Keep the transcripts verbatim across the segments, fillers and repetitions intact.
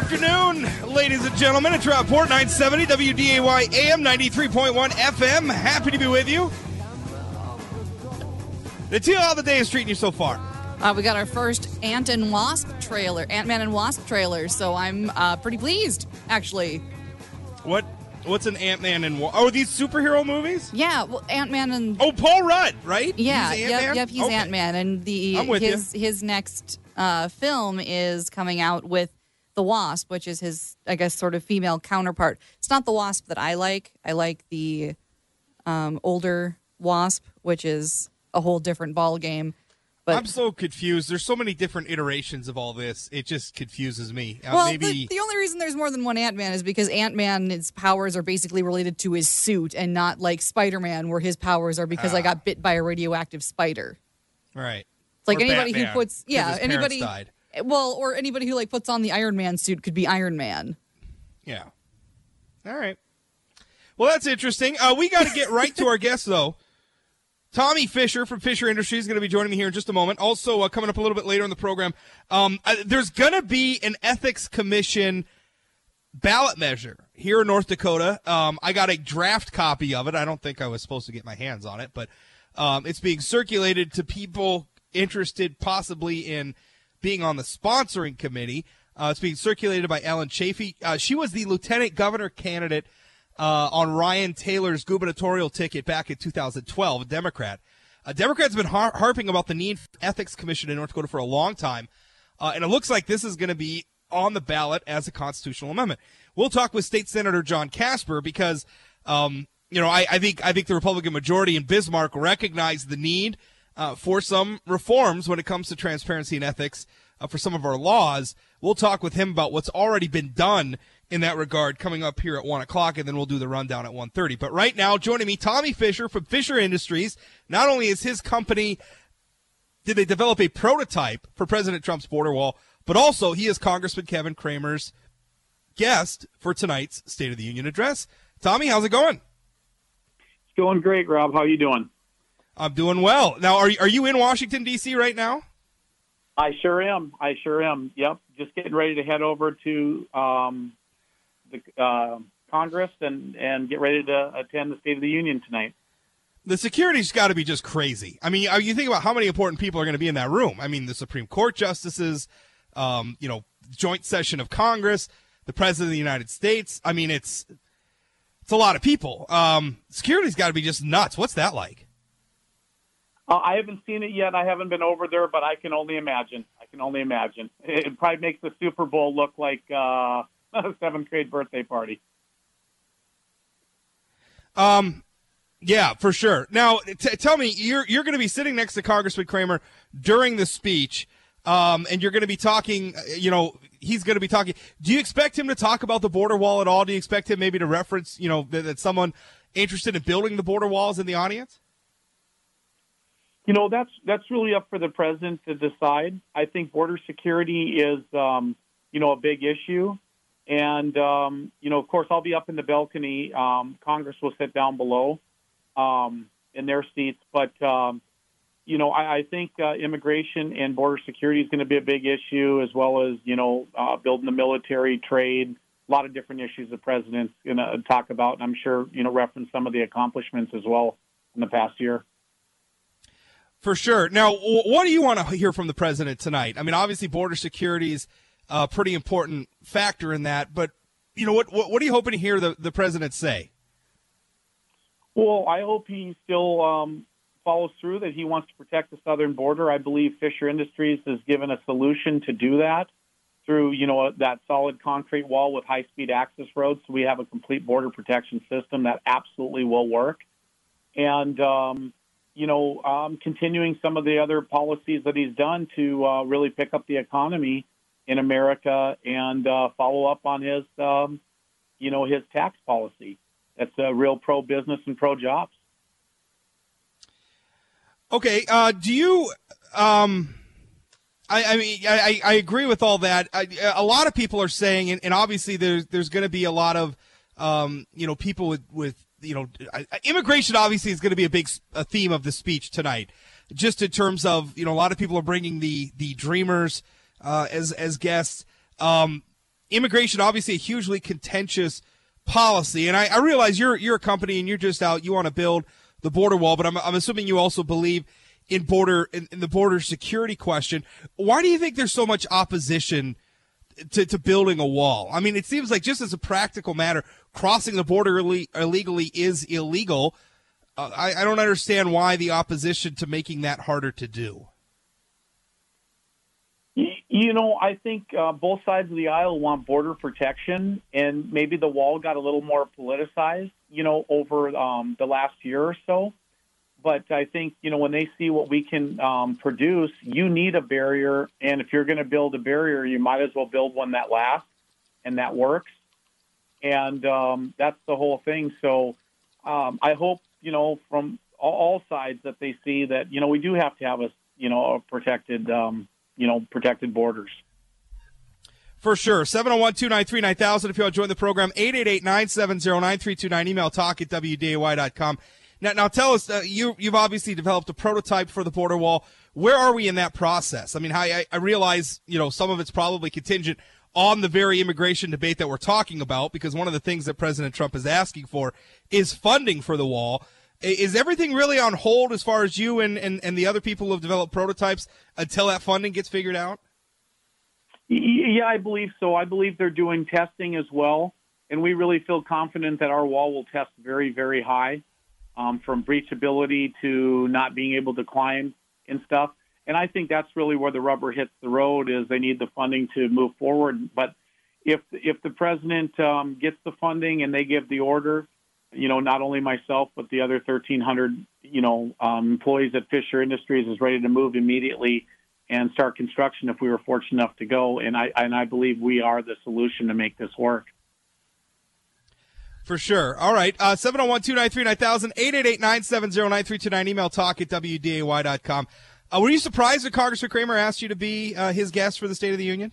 afternoon, ladies and gentlemen. It's Rockport nine seventy W D A Y A M ninety-three point one F M. Happy to be with you. Natil, how the day is treating you so far? Uh, we got our first Ant and Wasp trailer, Ant-Man and Wasp trailer, so I'm uh, pretty pleased, actually. What? What's an Ant-Man and Wasp? Oh, these superhero movies? Yeah, well, Ant-Man and... Oh, Paul Rudd, right? Yeah, he's yep, yep, he's okay. Ant-Man, and the I'm with his you. his next uh, film is coming out with the Wasp, which is his, I guess, sort of female counterpart. It's not the Wasp that I like. I like the um, older Wasp, which is a whole different ball game. But, I'm so confused. There's so many different iterations of all this. It just confuses me. Uh, well, maybe the, the only reason there's more than one Ant-Man is because Ant-Man's powers are basically related to his suit and not like Spider-Man, where his powers are because Ah. I got bit by a radioactive spider. right. It's like Or anybody Batman, who puts, 'cause yeah, his parents anybody, died. well, or anybody who like puts on the Iron Man suit could be Iron Man. Yeah. All right. Well, that's interesting. Uh, we got to get right to our guest, though. Tommy Fisher from Fisher Industries is going to be joining me here in just a moment. Also, uh, coming up a little bit later in the program, um, uh, there's going to be an Ethics Commission ballot measure here in North Dakota. Um, I got a draft copy of it. I don't think I was supposed to get my hands on it, but um, it's being circulated to people interested possibly in being on the sponsoring committee. Uh, it's being circulated by Ellen Chafee. Uh, she was the lieutenant governor candidate Uh, on Ryan Taylor's gubernatorial ticket back in two thousand twelve, a Democrat. Uh, Democrats have been har- harping about the need for an ethics commission in North Dakota for a long time, uh, and it looks like this is going to be on the ballot as a constitutional amendment. We'll talk with State Senator John Casper because, um, you know, I, I think I think the Republican majority in Bismarck recognized the need uh, for some reforms when it comes to transparency and ethics uh, for some of our laws. We'll talk with him about what's already been done in that regard coming up here at one o'clock, and then we'll do the rundown at one thirty. But right now, joining me, Tommy Fisher from Fisher Industries. Not only is his company, did they develop a prototype for President Trump's border wall, but also he is Congressman Kevin Cramer's guest for tonight's State of the Union address. Tommy, how's it going? It's going great, Rob. How are you doing? I'm doing well. Now, are, are you in Washington, D C right now? I sure am. I sure am. Yep. Just getting ready to head over to um, the uh, Congress and, and get ready to attend the State of the Union tonight. The security's got to be just crazy. I mean, you think about how many important people are going to be in that room. I mean, the Supreme Court justices, um, you know, joint session of Congress, the President of the United States. I mean, it's it's a lot of people. Um, security's got to be just nuts. What's that like? Uh, I haven't seen it yet. I haven't been over there, but I can only imagine. I can only imagine. It, it probably makes the Super Bowl look like uh, a seventh grade birthday party. Um, yeah, for sure. Now, t- tell me, you're you're going to be sitting next to Congressman Cramer during the speech, um, and you're going to be talking. You know, he's going to be talking. Do you expect him to talk about the border wall at all? Do you expect him maybe to reference, you know, that, that someone interested in building the border walls in the audience? You know, that's that's really up for the president to decide. I think border security is, um, you know, a big issue. And, um, you know, of course, I'll be up in the balcony. Um, Congress will sit down below um, in their seats. But, um, you know, I, I think uh, immigration and border security is going to be a big issue, as well as, you know, uh, building the military, trade, a lot of different issues the president's going to talk about. And I'm sure, you know, reference some of the accomplishments as well in the past year. For sure. Now, what do you want to hear from the president tonight? I mean, obviously, border security is a pretty important factor in that. But, you know, what what, what are you hoping to hear the, the president say? Well, I hope he still um, follows through that he wants to protect the southern border. I believe Fisher Industries has given a solution to do that through, you know, that solid concrete wall with high-speed access roads. So we have a complete border protection system that absolutely will work. And, um, you know, um, continuing some of the other policies that he's done to uh, really pick up the economy in America and uh, follow up on his, um, you know, his tax policy. That's a real pro-business and pro-jobs. Okay. Uh, do you um, – I, I mean, I, I agree with all that. I, a lot of people are saying, and, and obviously there's, there's going to be a lot of, um, you know, people with, with – you know, immigration obviously is going to be a big a theme of the speech tonight, just in terms of, you know, a lot of people are bringing the, the dreamers uh, as, as guests. Um, immigration, obviously a hugely contentious policy. And I, I realize you're you're a company and you're just out, you want to build the border wall, but I'm, I'm assuming you also believe in border in, in the border security question. Why do you think there's so much opposition to, to building a wall? I mean, it seems like just as a practical matter, crossing the border Ill- illegally is illegal. Uh, I, I don't understand why the opposition to making that harder to do. You know, I think uh, both sides of the aisle want border protection, and maybe the wall got a little more politicized, you know, over um, the last year or so. But I think, you know, when they see what we can um, produce, you need a barrier. And if you're going to build a barrier, you might as well build one that lasts and that works. And um, that's the whole thing. So um, I hope, you know, from all, all sides that they see that, you know, we do have to have a, you know, a protected, um, you know, protected borders. For sure. seven oh one, two nine three, nine thousand if you want to join the program. eight eight eight, nine seven zero, nine three two nine. Email talk at W D A Y dot com. Now, now tell us, uh, you, you've obviously developed a prototype for the border wall. Where are we in that process? I mean, I, I realize, you know, some of it's probably contingent on the very immigration debate that we're talking about, because one of the things that President Trump is asking for is funding for the wall. Is everything really on hold as far as you and, and, and the other people who have developed prototypes until that funding gets figured out? Yeah, I believe so. I believe they're doing testing as well, and we really feel confident that our wall will test very, very high. Um, from breachability to not being able to climb and stuff. And I think that's really where the rubber hits the road, is they need the funding to move forward. But if if the president um, gets the funding and they give the order, you know, not only myself, but the other thirteen hundred, you know, um, employees at Fisher Industries is ready to move immediately and start construction if we were fortunate enough to go. And I, and I believe we are the solution to make this work. For sure. All right. Uh, seven oh one, two nine three, nine thousand, eight eight eight, nine seven zero, nine three two nine. Email talk at W D A Y dot com. Uh, were you surprised that Congressman Kramer asked you to be uh, his guest for the State of the Union?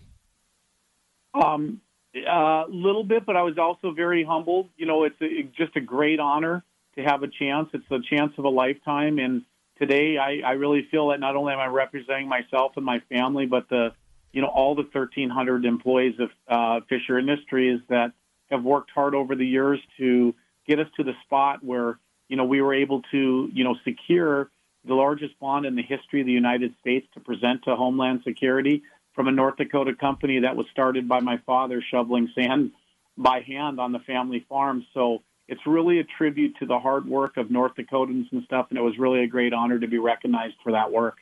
Um, a little bit, but I was also very humbled. You know, it's a, just a great honor to have a chance. It's a chance of a lifetime. And today I, I really feel that not only am I representing myself and my family, but the, you know, all the thirteen hundred employees of uh, Fisher Industries that have worked hard over the years to get us to the spot where, you know, we were able to, you know, secure the largest bond in the history of the United States to present to Homeland Security from a North Dakota company that was started by my father shoveling sand by hand on the family farm. So it's really a tribute to the hard work of North Dakotans and stuff, and it was really a great honor to be recognized for that work.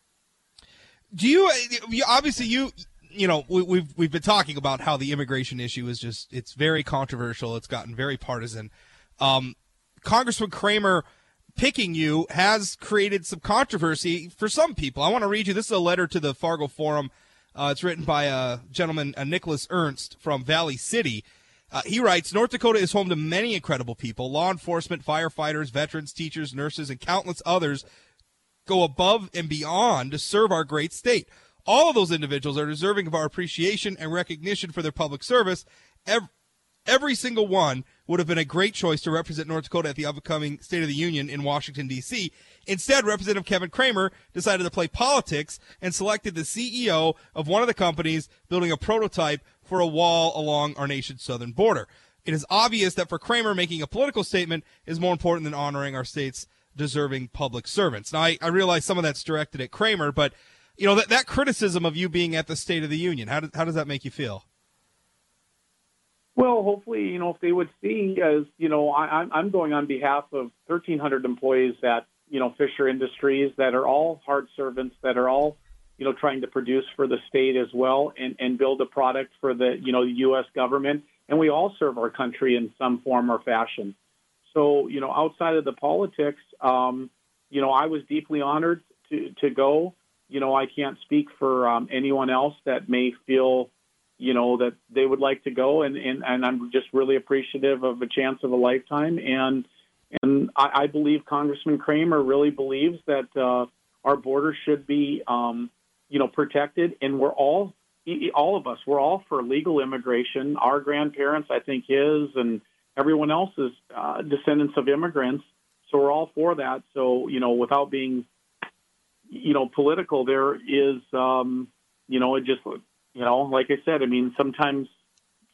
Do you, you obviously you you know, we, we've we've been talking about how the immigration issue is just, it's very controversial. It's gotten very partisan. Um, Congressman Kramer picking you has created some controversy for some people. I want to read you. This is a letter to the Fargo Forum. Uh, it's written by a gentleman, uh, Nicholas Ernst from Valley City. Uh, he writes, North Dakota is home to many incredible people. Law enforcement, firefighters, veterans, teachers, nurses, and countless others go above and beyond to serve our great state. All of those individuals are deserving of our appreciation and recognition for their public service. Every, every single one would have been a great choice to represent North Dakota at the upcoming State of the Union in Washington, D C Instead, Representative Kevin Kramer decided to play politics and selected the C E O of one of the companies building a prototype for a wall along our nation's southern border. It is obvious that for Kramer, making a political statement is more important than honoring our state's deserving public servants. Now, I, I realize some of that's directed at Kramer, but you know, that, that criticism of you being at the State of the Union, how, do, how does that make you feel? Well, hopefully, you know, if they would see, as, you know, I, I'm going on behalf of thirteen hundred employees at, you know, Fisher Industries that are all hard servants, that are all, you know, trying to produce for the state as well and, and build a product for the, you know, the U S government. And we all serve our country in some form or fashion. So, you know, outside of the politics, um, you know, I was deeply honored to, to go. You know, I can't speak for um, anyone else that may feel, you know, that they would like to go. And, and, and I'm just really appreciative of a chance of a lifetime. And and I, I believe Congressman Kramer really believes that uh, our border should be, um, you know, protected. And we're all, all of us, we're all for legal immigration. Our grandparents, I think his and everyone else's uh, descendants of immigrants. So we're all for that. So, you know, without being, you know, political, there is, um, you know, it just, you know, like I said, I mean, sometimes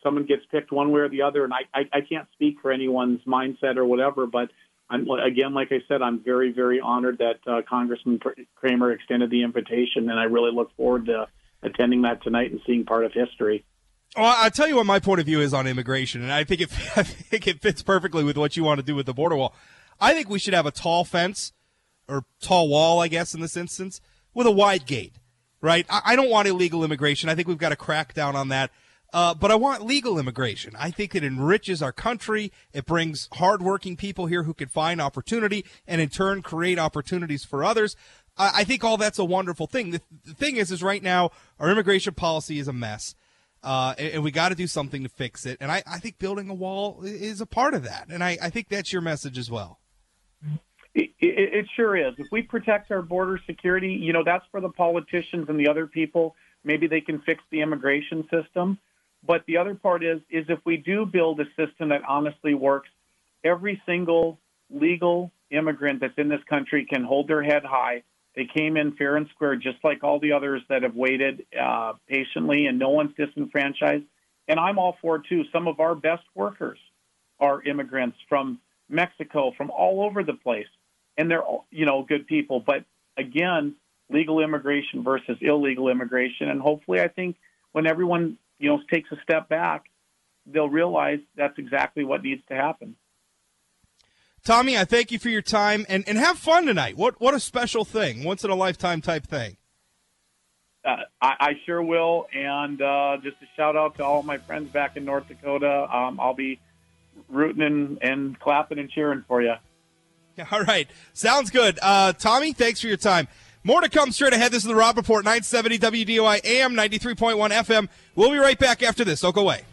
someone gets picked one way or the other, and I, I, I can't speak for anyone's mindset or whatever, but I'm, again, like I said, I'm very, very honored that uh, Congressman Cramer extended the invitation, and I really look forward to attending that tonight and seeing part of history. Well, I'll tell you what my point of view is on immigration, and I think it, I think it fits perfectly with what you want to do with the border wall. I think we should have a tall fence, or tall wall, I guess, in this instance, with a wide gate, right? I, I don't want illegal immigration. I think we've got to crack down on that. Uh, but I want legal immigration. I think it enriches our country. It brings hardworking people here who can find opportunity and in turn create opportunities for others. I, I think all that's a wonderful thing. The, the thing is, is right now our immigration policy is a mess, uh, and, and we got to do something to fix it. And I, I think building a wall is a part of that. And I, I think that's your message as well. It, it, it sure is. If we protect our border security, you know, that's for the politicians and the other people. Maybe they can fix the immigration system. But the other part is, is if we do build a system that honestly works, every single legal immigrant that's in this country can hold their head high. They came in fair and square, just like all the others that have waited uh, patiently, and no one's disenfranchised. And I'm all for it, too. Some of our best workers are immigrants from Mexico, from all over the place. And they're, you know, good people. But, again, legal immigration versus illegal immigration. And hopefully I think when everyone – you know, takes a step back, they'll realize that's exactly what needs to happen. Tommy, I thank you for your time, and, and have fun tonight. What what a special thing, once in a lifetime type thing. Uh, I, I sure will, and uh, just a shout out to all my friends back in North Dakota. Um, I'll be rooting and, and clapping and cheering for you. All right, sounds good. Uh, Tommy, thanks for your time. More to come straight ahead. This is the Rob Report, nine seventy W D O I A M, ninety-three point one F M. We'll be right back after this. Don't go away.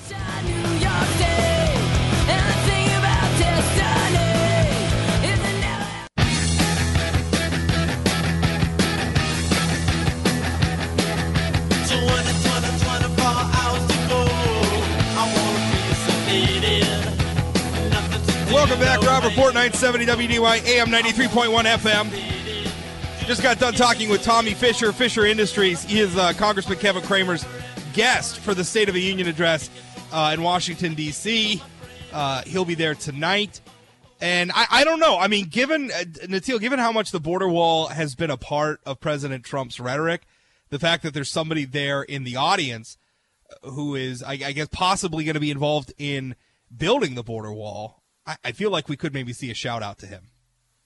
Welcome back, Rob Report, nine seventy W D O I A M, ninety-three point one F M. Just got done talking with Tommy Fisher, Fisher Industries. He is uh, Congressman Kevin Cramer's guest for the State of the Union address uh, in Washington, D C Uh, he'll be there tonight. And I, I don't know. I mean, given, uh, Natil, given how much the border wall has been a part of President Trump's rhetoric, the fact that there's somebody there in the audience who is, I, I guess, possibly going to be involved in building the border wall, I, I feel like we could maybe see a shout out to him.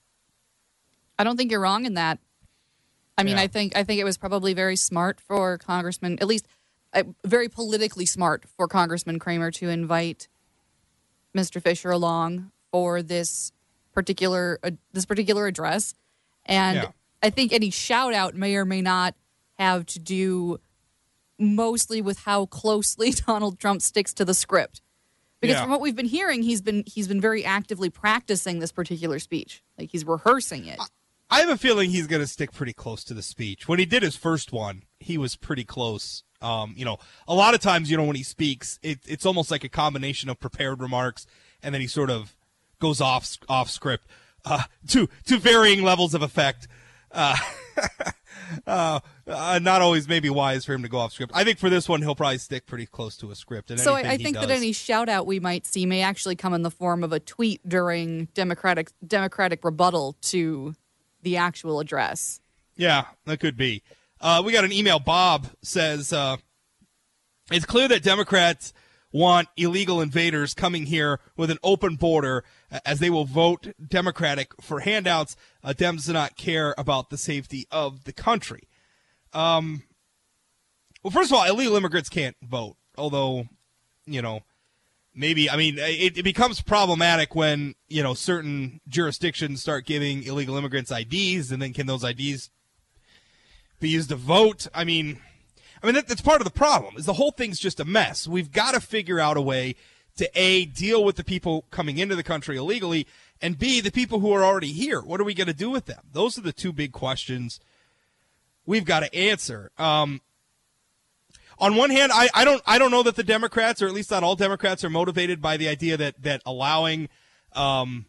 I don't think you're wrong in that. I mean, Yeah. I think I think it was probably very smart for Congressman, at least uh, very politically smart for Congressman Cramer to invite Mister Fisher along for this particular uh, this particular address. And Yeah. I think any shout out may or may not have to do mostly with how closely Donald Trump sticks to the script. Because Yeah. from what we've been hearing, he's been he's been very actively practicing this particular speech. Like he's rehearsing it. I have a feeling he's going to stick pretty close to the speech. When he did his first one, he was pretty close. Um, you know, a lot of times, you know, when he speaks, it, it's almost like a combination of prepared remarks, and then he sort of goes off off script uh, to to varying levels of effect. Uh, uh, uh, not always maybe wise for him to go off script. I think for this one, he'll probably stick pretty close to a script. And So I, anything I he think does. that any shout out we might see may actually come in the form of a tweet during Democratic Democratic rebuttal to the actual address. Yeah, that could be. Uh, we got an email. Bob says, uh, it's clear that Democrats want illegal invaders coming here with an open border uh, as they will vote Democratic for handouts. Uh, Dems do not care about the safety of the country. Um, well, first of all, illegal immigrants can't vote, although, you know, maybe, I mean, it, it becomes problematic when, you know, certain jurisdictions start giving illegal immigrants I Ds, and then can those I Ds be used to vote? I mean, I mean that, that's part of the problem, is the whole thing's just a mess. We've got to figure out a way to, A, deal with the people coming into the country illegally, and B, the people who are already here. What are we going to do with them? Those are the two big questions we've got to answer. Um, On one hand, I, I don't I don't know that the Democrats, or at least not all Democrats, are motivated by the idea that that allowing um,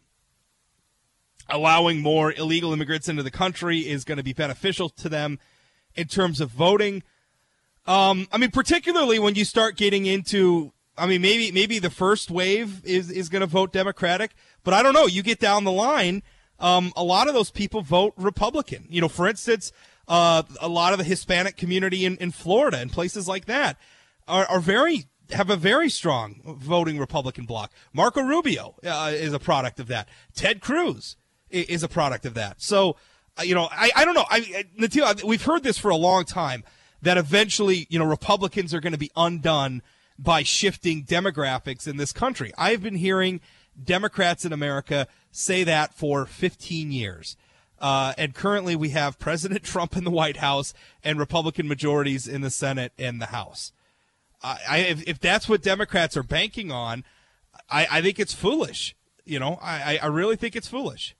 allowing more illegal immigrants into the country is going to be beneficial to them in terms of voting. Um, I mean, particularly when you start getting into I mean, maybe maybe the first wave is, is going to vote Democratic, but I don't know. You get down the line, um, a lot of those people vote Republican. You know, for instance, uh, a lot of the Hispanic community in, in Florida and places like that are, are very have a very strong voting Republican bloc. Marco Rubio uh, is a product of that. Ted Cruz is a product of that. So, uh, you know, I, I don't know. I, Natil, we've heard this for a long time that eventually, you know, Republicans are going to be undone by shifting demographics in this country. I've been hearing Democrats in America say that for fifteen years. Uh, and currently we have President Trump in the White House and Republican majorities in the Senate and the House. I, I if, if that's what Democrats are banking on, I, I think it's foolish. You know, I, I really think it's foolish.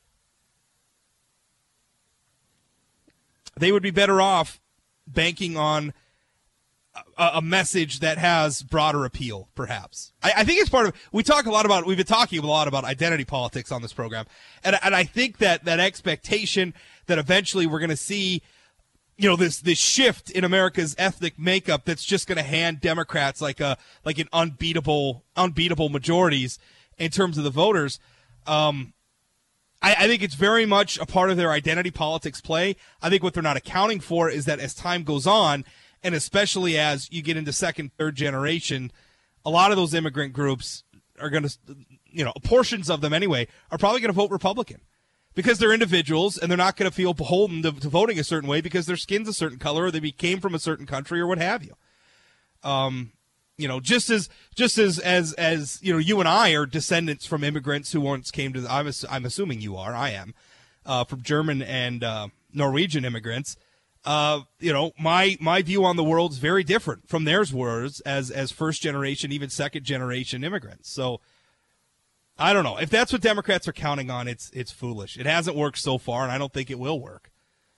They would be better off banking on a, a message that has broader appeal, perhaps. I, I think it's part of, we talk a lot about, we've been talking a lot about identity politics on this program. And, and I think that that expectation that eventually we're going to see, you know, this, this shift in America's ethnic makeup that's just going to hand Democrats like a, like an unbeatable, unbeatable majorities in terms of the voters. Um, I, I think it's very much a part of their identity politics play. I think what they're not accounting for is that as time goes on, and especially as you get into second, third generation, a lot of those immigrant groups are going to, you know, portions of them anyway, are probably going to vote Republican because they're individuals and they're not going to feel beholden to, to voting a certain way because their skin's a certain color or they came from a certain country or what have you. Um, you know, just as just as as as you know, you and I are descendants from immigrants who once came to. The, I'm I'm assuming you are. I am uh, from German and uh, Norwegian immigrants. Uh, you know, my my view on the world is very different from theirs was as as first generation, even second generation immigrants. So I don't know if that's what Democrats are counting on. It's it's foolish. It hasn't worked so far, and I don't think it will work.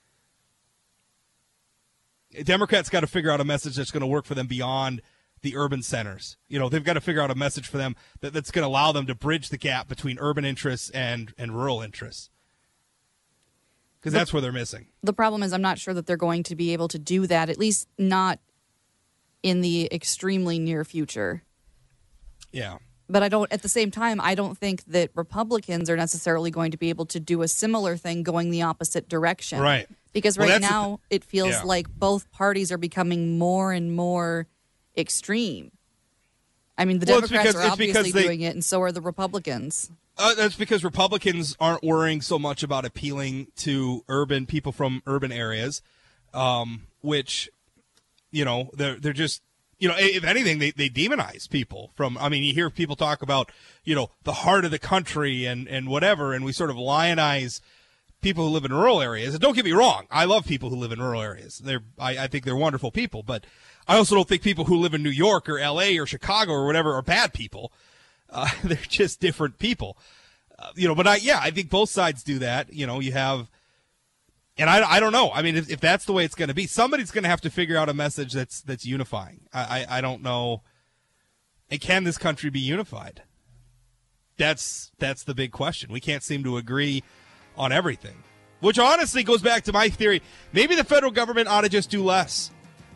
Democrats got to figure out a message that's going to work for them beyond the urban centers. You know, they've got to figure out a message for them that, that's going to allow them to bridge the gap between urban interests and, and rural interests. Because that's where they're missing. The problem is I'm not sure that they're going to be able to do that, at least not in the extremely near future. Yeah. But I don't, at the same time, I don't think that Republicans are necessarily going to be able to do a similar thing going the opposite direction. Right. Because Well, right that's the now it feels yeah. like both parties are becoming more and more extreme. I mean, the Well, it's Democrats because- are it's because obviously they- doing it, and so are the Republicans. Uh, that's because Republicans aren't worrying so much about appealing to urban people from urban areas, um, which, you know, they're they're just, you know, if anything, they, they demonize people from. I mean, you hear people talk about, you know, the heart of the country and, and whatever, and we sort of lionize people who live in rural areas. And don't get me wrong, I love people who live in rural areas. They're I, I think they're wonderful people, but I also don't think people who live in New York or L A or Chicago or whatever are bad people. Uh, they're just different people, uh, you know, but I, yeah, I think both sides do that. You know, you have, and I, I don't know. I mean, if, if that's the way it's going to be, somebody's going to have to figure out a message that's, that's unifying. I, I, I don't know. And can this country be unified? That's, that's the big question. We can't seem to agree on everything, which honestly goes back to my theory. Maybe the federal government ought to just do less.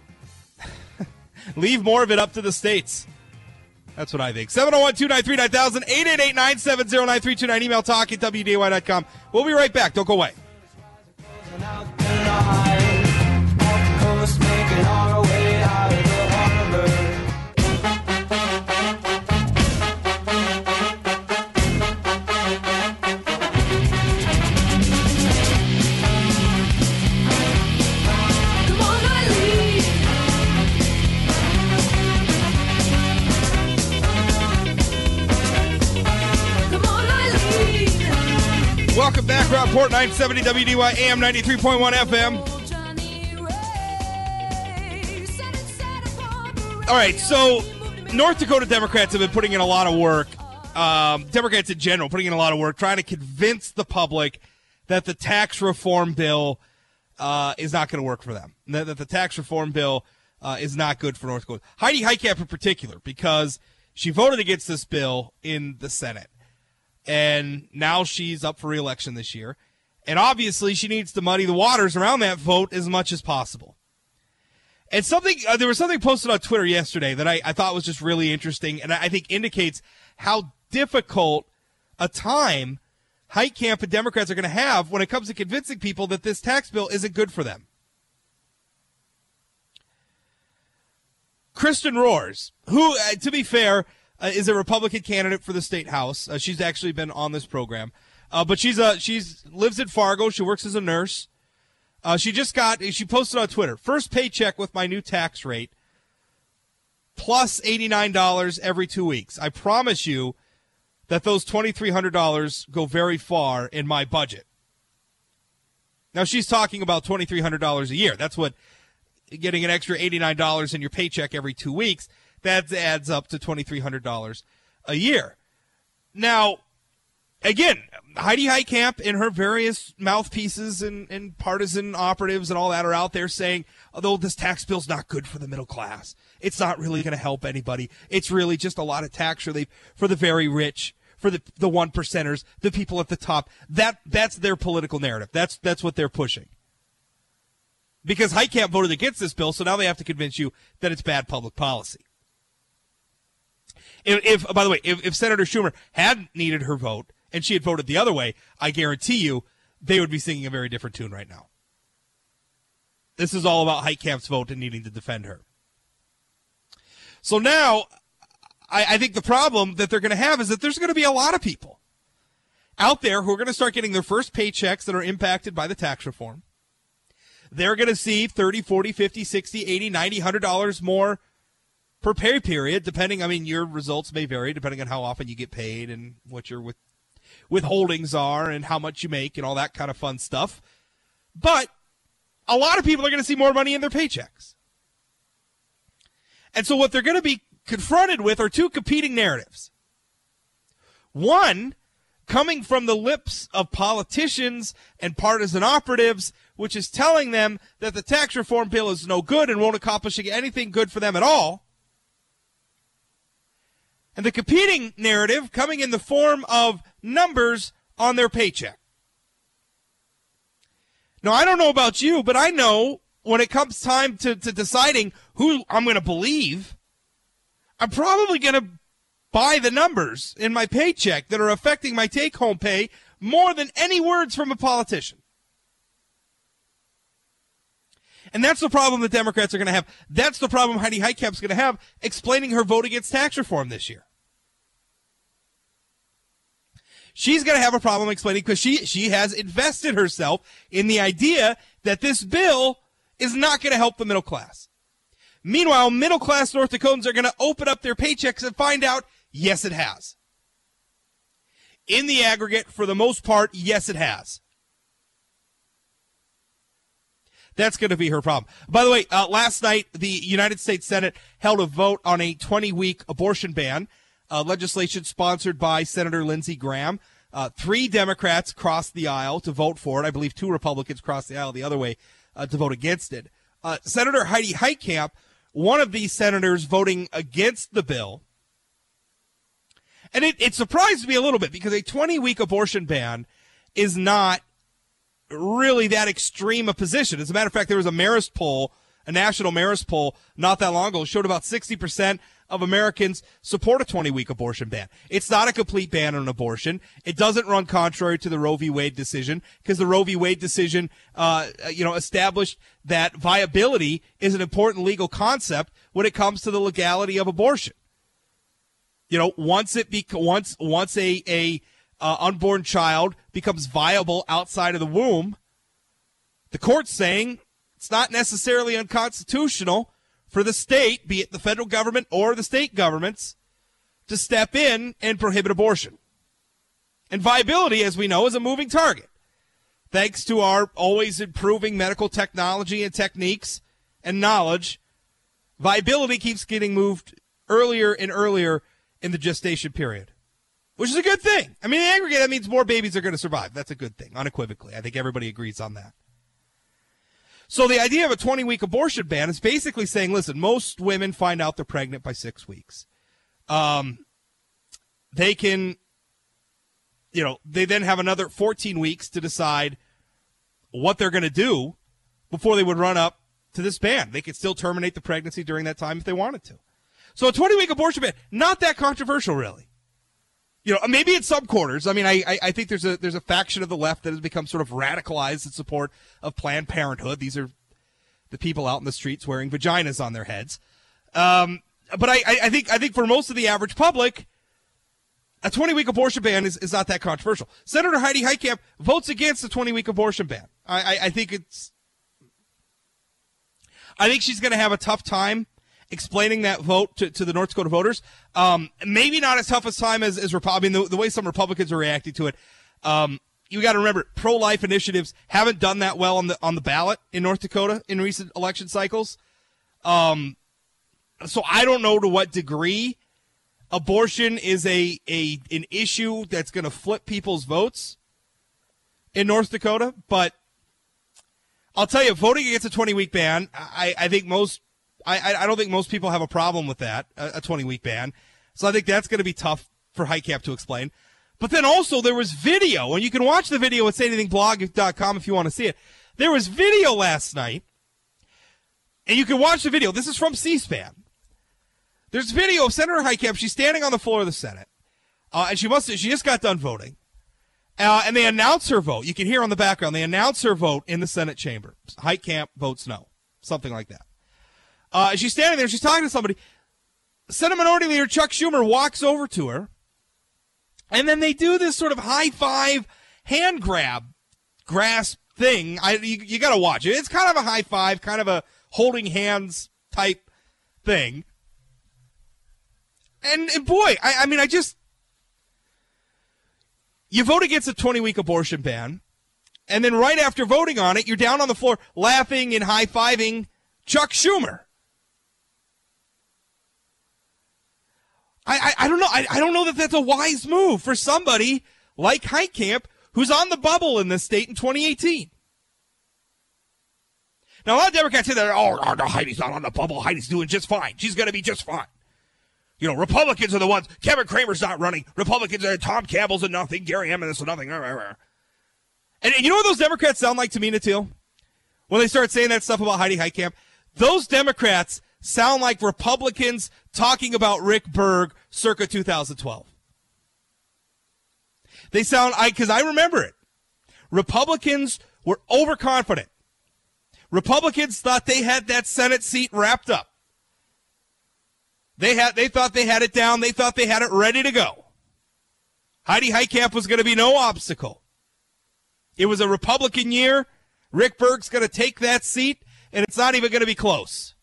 Leave more of it up to the states. That's what I think. seven oh one, two nine three, nine thousand, eight eight eight, nine seven zero, nine three two nine. Email talk at W D A Y dot com. We'll be right back. Don't go away. Welcome back, Rockport nine seventy W D Y A M ninety-three point one F M. All right, so North Dakota Democrats have been putting in a lot of work, um, Democrats in general, putting in a lot of work trying to convince the public that the tax reform bill uh, is not going to work for them, that, that the tax reform bill uh, is not good for North Dakota. Heidi Heitkamp in particular, because she voted against this bill in the Senate. And now she's up for re-election this year. And obviously she needs to muddy the waters around that vote as much as possible. And something uh, there was something posted on Twitter yesterday that I, I thought was just really interesting, and I, I think indicates how difficult a time Heitkamp and Democrats are going to have when it comes to convincing people that this tax bill isn't good for them. Kristen Roars, who, uh, to be fair, uh, is a Republican candidate for the state house. Uh, she's actually been on this program, uh, but she's a she's lives in Fargo. She works as a nurse. Uh, she just got, she posted on Twitter, first paycheck with my new tax rate, plus eighty-nine dollars every two weeks. I promise you that those twenty-three hundred dollars go very far in my budget. Now, she's talking about twenty-three hundred dollars a year. That's what getting an extra eighty-nine dollars in your paycheck every two weeks, that adds up to twenty-three hundred dollars a year. Now, again, Heidi Heitkamp and her various mouthpieces and, and partisan operatives and all that are out there saying, although this tax bill's not good for the middle class, it's not really going to help anybody. It's really just a lot of tax relief for the very rich, for the the one percenters, the people at the top. That that's their political narrative. That's that's what they're pushing. Because Heitkamp voted against this bill, so now they have to convince you that it's bad public policy. If, if by the way, if, if Senator Schumer had needed her vote and she had voted the other way, I guarantee you they would be singing a very different tune right now. This is all about Heitkamp's vote and needing to defend her. So now, I, I think the problem that they're going to have is that there's going to be a lot of people out there who are going to start getting their first paychecks that are impacted by the tax reform. They're going to see thirty, forty, fifty, sixty, eighty, ninety, one hundred dollars more per pay period, depending, I mean, your results may vary depending on how often you get paid and what your with, withholdings are and how much you make and all that kind of fun stuff. But a lot of people are going to see more money in their paychecks. And so what they're going to be confronted with are two competing narratives. One, coming from the lips of politicians and partisan operatives, which is telling them that the tax reform bill is no good and won't accomplish anything good for them at all. And the competing narrative coming in the form of numbers on their paycheck. Now, I don't know about you, but I know when it comes time to, to deciding who I'm going to believe, I'm probably going to buy the numbers in my paycheck that are affecting my take-home pay more than any words from a politician. And that's the problem that Democrats are going to have. That's the problem Heidi Heitkamp's going to have explaining her vote against tax reform this year. She's going to have a problem explaining because she, she has invested herself in the idea that this bill is not going to help the middle class. Meanwhile, middle-class North Dakotans are going to open up their paychecks and find out, yes, it has. In the aggregate, for the most part, yes, it has. That's going to be her problem. By the way, uh, last night, the United States Senate held a vote on a twenty-week abortion ban, uh, legislation sponsored by Senator Lindsey Graham. Uh, three Democrats crossed the aisle to vote for it. I believe two Republicans crossed the aisle the other way uh, to vote against it. Uh, Senator Heidi Heitkamp, one of these senators voting against the bill. And it, it surprised me a little bit because a twenty-week abortion ban is not really that extreme a position. As a matter of fact, there was a Marist poll, a national Marist poll not that long ago, showed about sixty percent of Americans support a twenty-week abortion ban. It's not a complete ban on abortion. It doesn't run contrary to the Roe v. Wade decision because the Roe v. Wade decision, uh, you know, established that viability is an important legal concept when it comes to the legality of abortion. You know, once it be once once a a uh, unborn child becomes viable outside of the womb, the court's saying it's not necessarily unconstitutional for the state, be it the federal government or the state governments, to step in and prohibit abortion. And viability, as we know, is a moving target. Thanks to our always improving medical technology and techniques and knowledge, viability keeps getting moved earlier and earlier in the gestation period, which is a good thing. I mean, in aggregate, that means more babies are going to survive. That's a good thing, unequivocally. I think everybody agrees on that. So the idea of a twenty-week abortion ban is basically saying, listen, most women find out they're pregnant by six weeks. Um, they can, you know, they then have another fourteen weeks to decide what they're going to do before they would run up to this ban. They could still terminate the pregnancy during that time if they wanted to. So a twenty-week abortion ban, not that controversial, really. You know, maybe in some quarters. I mean, I, I I think there's a there's a faction of the left that has become sort of radicalized in support of Planned Parenthood. These are the people out in the streets wearing vaginas on their heads. Um, but I, I think I think for most of the average public, a twenty-week abortion ban is, is not that controversial. Senator Heidi Heitkamp votes against the twenty-week abortion ban. I, I, I think it's. I think she's going to have a tough time explaining that vote to, to the North Dakota voters. Um, maybe not as tough a time as, as Republicans, the, the way some Republicans are reacting to it. Um, you got to remember, pro-life initiatives haven't done that well on the on the ballot in North Dakota in recent election cycles. Um, so I don't know to what degree abortion is a, a an issue that's going to flip people's votes in North Dakota, but I'll tell you, voting against a twenty-week ban, I, I think most I, I don't think most people have a problem with that, a twenty-week ban. So I think that's going to be tough for Heitkamp to explain. But then also there was video, and you can watch the video at say anything blog dot com if you want to see it. There was video last night, and you can watch the video. This is from C-SPAN. There's video of Senator Heitkamp. She's standing on the floor of the Senate, uh, and she must she just got done voting. Uh, and they announce her vote. You can hear on the background. They announce her vote in the Senate chamber. Heitkamp votes no, something like that. Uh, she's standing there. She's talking to somebody. Senate Minority Leader Chuck Schumer walks over to her, and then they do this sort of high five, hand grab, grasp thing. I you, you got to watch it. It's kind of a high five, kind of a holding hands type thing. And, and boy, I, I mean, I just you vote against a twenty-week abortion ban, and then right after voting on it, you're down on the floor laughing and high fiving Chuck Schumer. I, I, I don't know. I, I don't know that that's a wise move for somebody like Heitkamp, who's on the bubble in this state in twenty eighteen. Now, a lot of Democrats say that, oh, no, no, Heidi's not on the bubble. Heidi's doing just fine. She's going to be just fine. You know, Republicans are the ones. Kevin Cramer's not running. Republicans are Tom Campbell's a nothing. Gary Emmons is a nothing. And, and you know what those Democrats sound like to me, Natil? When they start saying that stuff about Heidi Heitkamp? Those Democrats sound like Republicans talking about Rick Berg circa two thousand twelve. They sound, I because I remember it. Republicans were overconfident. Republicans thought they had that Senate seat wrapped up. They had, they thought they had it down. They thought they had it ready to go. Heidi Heitkamp was going to be no obstacle. It was a Republican year. Rick Berg's going to take that seat, and it's not even going to be close.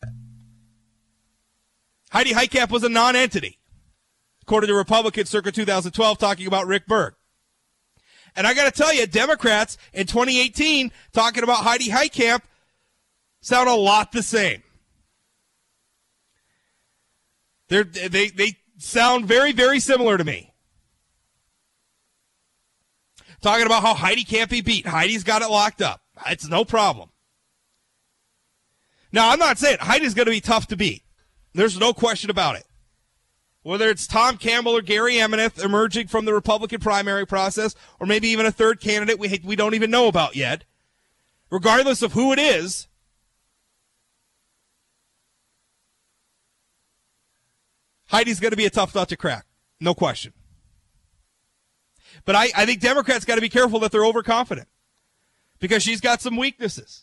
Heidi Heitkamp was a non-entity, according to Republicans circa two thousand twelve, talking about Rick Berg. And I got to tell you, Democrats in twenty eighteen talking about Heidi Heitkamp sound a lot the same. They're, they they sound very, very similar to me. Talking about how Heidi can't be beat. Heidi's got it locked up. It's no problem. Now, I'm not saying Heidi's going to be tough to beat. There's no question about it. Whether it's Tom Campbell or Gary Ameneth emerging from the Republican primary process, or maybe even a third candidate we we don't even know about yet, regardless of who it is, Heidi's going to be a tough nut to crack. No question. But I, I think Democrats got to be careful that they're overconfident, because she's got some weaknesses.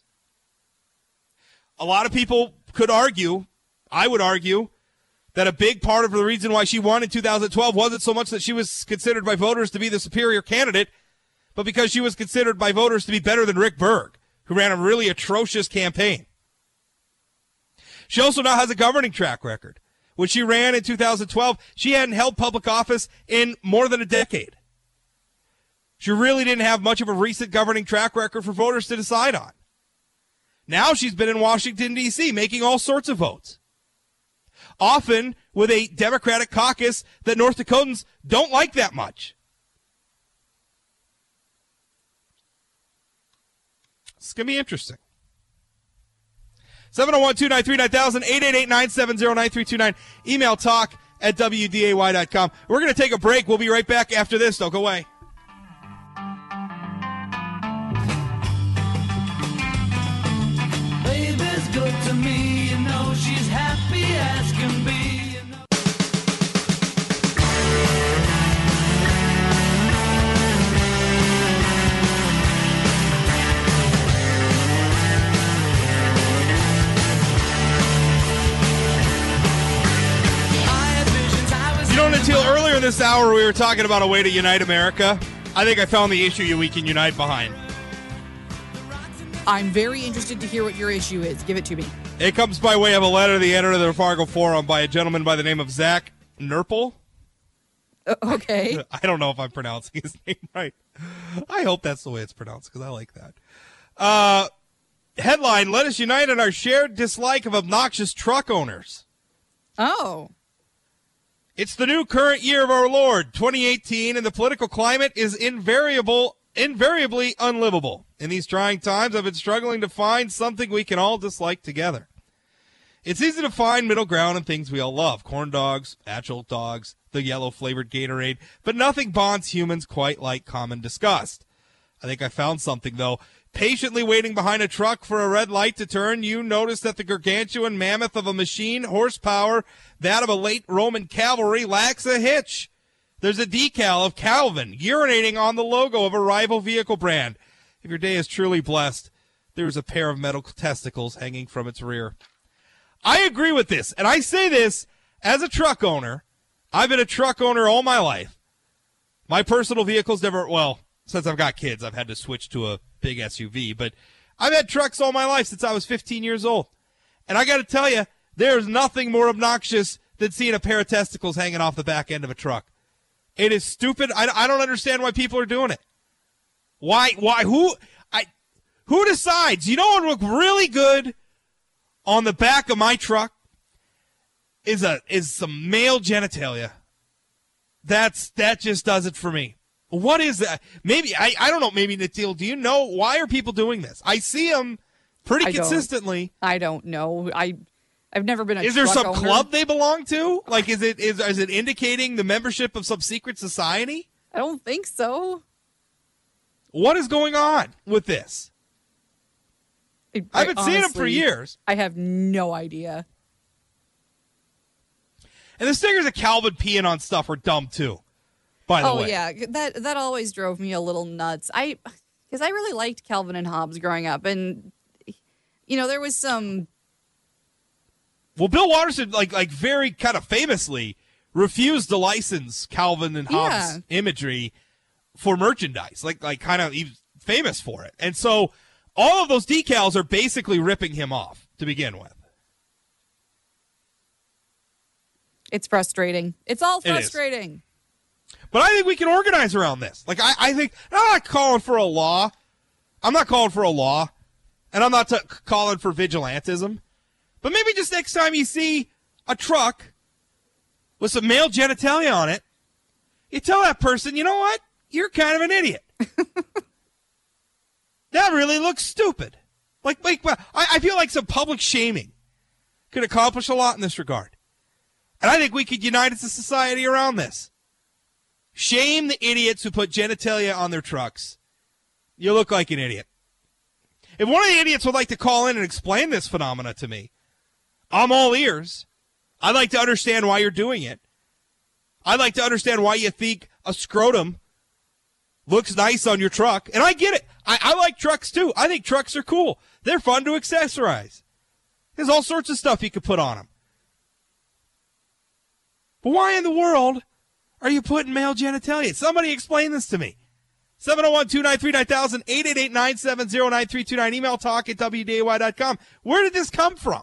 A lot of people could argue, I would argue, that a big part of the reason why she won in two thousand twelve wasn't so much that she was considered by voters to be the superior candidate, but because she was considered by voters to be better than Rick Berg, who ran a really atrocious campaign. She also now has a governing track record. When she ran in two thousand twelve, she hadn't held public office in more than a decade. She really didn't have much of a recent governing track record for voters to decide on. Now she's been in Washington, D C, making all sorts of votes. Often with a Democratic caucus that North Dakotans don't like that much. It's going to be interesting. seven oh one, two nine three, nine thousand, eight eight eight, nine seven zero, nine three two nine. Email talk at W D A Y dot com. We're going to take a break. We'll be right back after this. Don't go away. Baby's good she's happy as can be. You know, until earlier this hour, we were talking about a way to unite America. I think I found the issue we can unite behind. I'm very interested to hear what your issue is. Give it to me. It comes by way of a letter to the editor of the Fargo Forum by a gentleman by the name of Zach Nurple. Uh, okay. I don't know if I'm pronouncing his name right. I hope that's the way it's pronounced because I like that. Uh, headline, let us unite in our shared dislike of obnoxious truck owners. Oh. It's the new current year of our Lord, twenty eighteen, and the political climate is invariable, invariably unlivable. In these trying times, I've been struggling to find something we can all dislike together. It's easy to find middle ground in things we all love. Corn dogs, actual dogs, the yellow-flavored Gatorade, but nothing bonds humans quite like common disgust. I think I found something, though. Patiently waiting behind a truck for a red light to turn, you notice that the gargantuan mammoth of a machine, horsepower, that of a late Roman cavalry, lacks a hitch. There's a decal of Calvin urinating on the logo of a rival vehicle brand. If your day is truly blessed, there's a pair of metal testicles hanging from its rear. I agree with this, and I say this as a truck owner. I've been a truck owner all my life. My personal vehicle's never, well, since I've got kids, I've had to switch to a big S U V, but I've had trucks all my life since I was fifteen years old. And I got to tell you, there's nothing more obnoxious than seeing a pair of testicles hanging off the back end of a truck. It is stupid. I, I don't understand why people are doing it. Why, why, who, I, who decides? You know what would look really good on the back of my truck is a, is some male genitalia. That's, that just does it for me. What is that? Maybe, I, I don't know, maybe, Natil, do you know, why are people doing this? I see them pretty I don't. consistently. I don't know. I, I've never been a Is there truck some owner. club they belong to? Like, is it is is it indicating the membership of some secret society? I don't think so. What is going on with this? I, I've been I seeing them for honestly- years. I have no idea. And the stickers of Calvin peeing on stuff are dumb, too, by the Oh way. yeah, that that always drove me a little nuts. I because I really liked Calvin and Hobbes growing up, and you know there was some. Well, Bill Watterson, like, like very kind of famously, refused to license Calvin and Hobbes Yeah. imagery for merchandise. Like, like kind of, he's famous for it. And so all of those decals are basically ripping him off to begin with. It's frustrating. It's all It is. frustrating. But I think we can organize around this. Like, I, I think, I'm not calling for a law. I'm not calling for a law. And I'm not t- calling for vigilantism. But maybe just next time you see a truck with some male genitalia on it, you tell that person, you know what? You're kind of an idiot. That really looks stupid. Like, like I, I feel like some public shaming could accomplish a lot in this regard. And I think we could unite as a society around this. Shame the idiots who put genitalia on their trucks. You look like an idiot. If one of the idiots would like to call in and explain this phenomena to me, I'm all ears. I'd like to understand why you're doing it. I'd like to understand why you think a scrotum looks nice on your truck. And I get it. I, I like trucks too. I think trucks are cool. They're fun to accessorize. There's all sorts of stuff you could put on them. But why in the world are you putting male genitalia? Somebody explain this to me. seven oh one, two nine three, nine thousand, eight eight eight, nine seven zero, nine three two nine, email talk at W D A Y dot com. Where did this come from?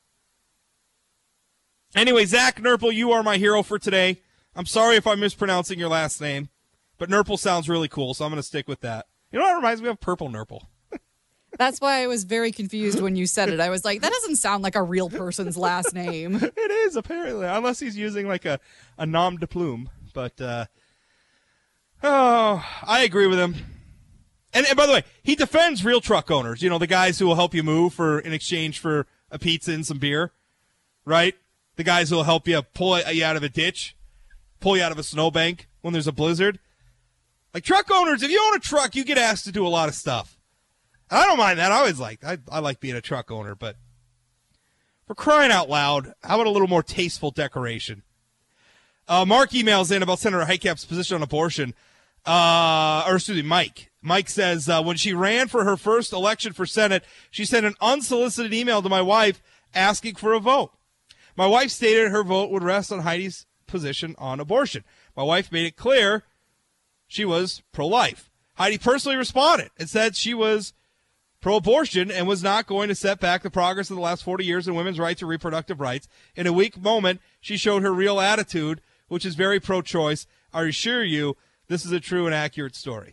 Anyway, Zach Nurple, you are my hero for today. I'm sorry if I'm mispronouncing your last name, but Nurple sounds really cool, so I'm going to stick with that. You know what reminds me of? Purple Nurple. That's why I was very confused when you said it. I was like, that doesn't sound like a real person's last name. It is, apparently, unless he's using like a, a nom de plume. But, uh, oh, I agree with him. And, and by the way, he defends real truck owners, you know, the guys who will help you move for in exchange for a pizza and some beer, right? The guys who will help you pull you out of a ditch, pull you out of a snowbank when there's a blizzard. Like truck owners, if you own a truck, you get asked to do a lot of stuff. And I don't mind that. I always like I, I like being a truck owner, but For crying out loud, how about a little more tasteful decoration? Uh, Mark emails in about Senator Heitkamp's position on abortion. Uh, or excuse me, Mike. Mike says, uh, when she ran for her first election for Senate, she sent an unsolicited email to my wife asking for a vote. My wife stated her vote would rest on Heidi's position on abortion. My wife made it clear she was pro-life. Heidi personally responded and said she was pro-abortion and was not going to set back the progress of the last forty years in women's rights or reproductive rights. In a weak moment, she showed her real attitude, which is very pro-choice. I assure you, this is a true and accurate story.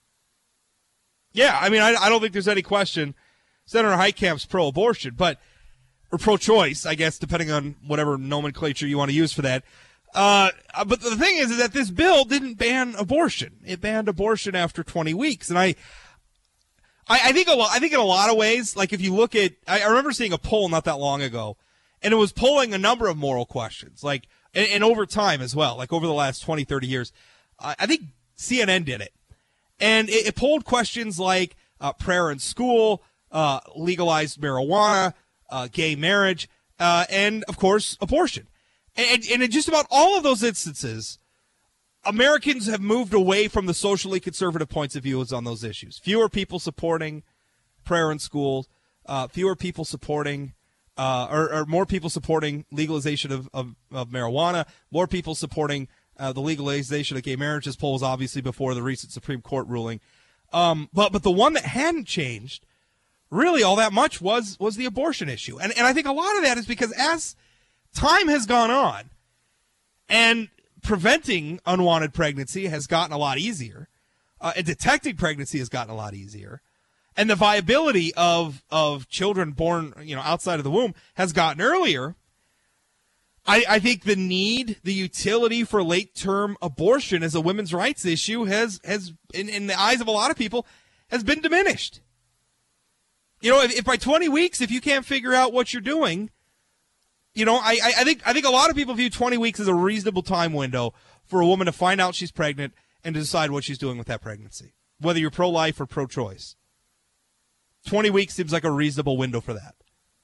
Yeah, I mean, I, I don't think there's any question Senator Heitkamp's pro-abortion, but or pro-choice, I guess, depending on whatever nomenclature you want to use for that. Uh, but the thing is, is that this bill didn't ban abortion. It banned abortion after twenty weeks, and I, I, I think a lot. I think in a lot of ways, like if you look at, I, I remember seeing a poll not that long ago, and it was polling a number of moral questions, like and, and over time as well, like over the last twenty, thirty years. Uh, I think C N N did it. And it, it polled questions like uh, prayer in school, uh, legalized marijuana, uh, gay marriage, uh, and, of course, abortion. And, and in just about all of those instances, Americans have moved away from the socially conservative points of view on those issues. Fewer people supporting prayer in school, uh, fewer people supporting uh, or, or more people supporting legalization of, of, of marijuana, more people supporting Uh, the legalization of gay marriage. This poll was obviously before the recent Supreme Court ruling. Um, but but the one that hadn't changed really all that much was was the abortion issue. And, and I think a lot of that is because as time has gone on and preventing unwanted pregnancy has gotten a lot easier, uh, and detecting pregnancy has gotten a lot easier, and the viability of, of children born you know outside of the womb has gotten earlier, I, I think the need, the utility for late-term abortion as a women's rights issue has, has in, in the eyes of a lot of people, has been diminished. You know, if, if by twenty weeks, if you can't figure out what you're doing, you know, I, I think I think a lot of people view twenty weeks as a reasonable time window for a woman to find out she's pregnant and to decide what she's doing with that pregnancy, whether you're pro-life or pro-choice. twenty weeks seems like a reasonable window for that.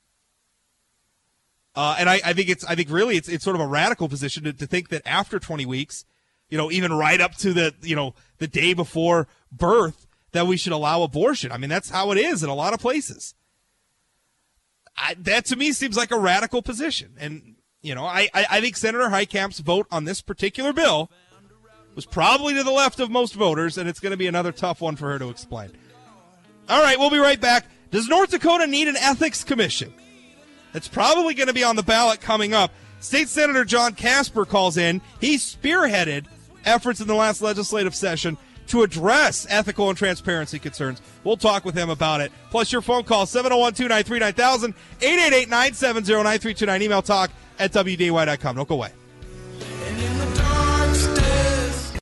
Uh, and I, I think it's, I think really it's, it's sort of a radical position to, to think that after twenty weeks, you know, even right up to the, you know, the day before birth, that we should allow abortion. I mean, that's how it is in a lot of places. I, that to me seems like a radical position. And, you know, I, I, I think Senator Heitkamp's vote on this particular bill was probably to the left of most voters, and it's going to be another tough one for her to explain. All right, we'll be right back. Does North Dakota need an ethics commission? It's probably going to be on the ballot coming up. State Senator John Casper calls in. He spearheaded efforts in the last legislative session to address ethical and transparency concerns. We'll talk with him about it. Plus your phone call, seven oh one, two nine three, nine thousand, eight eight eight, nine seven zero, nine three two nine. Email talk at W D A Y dot com. Don't go away. And in the dark stairs.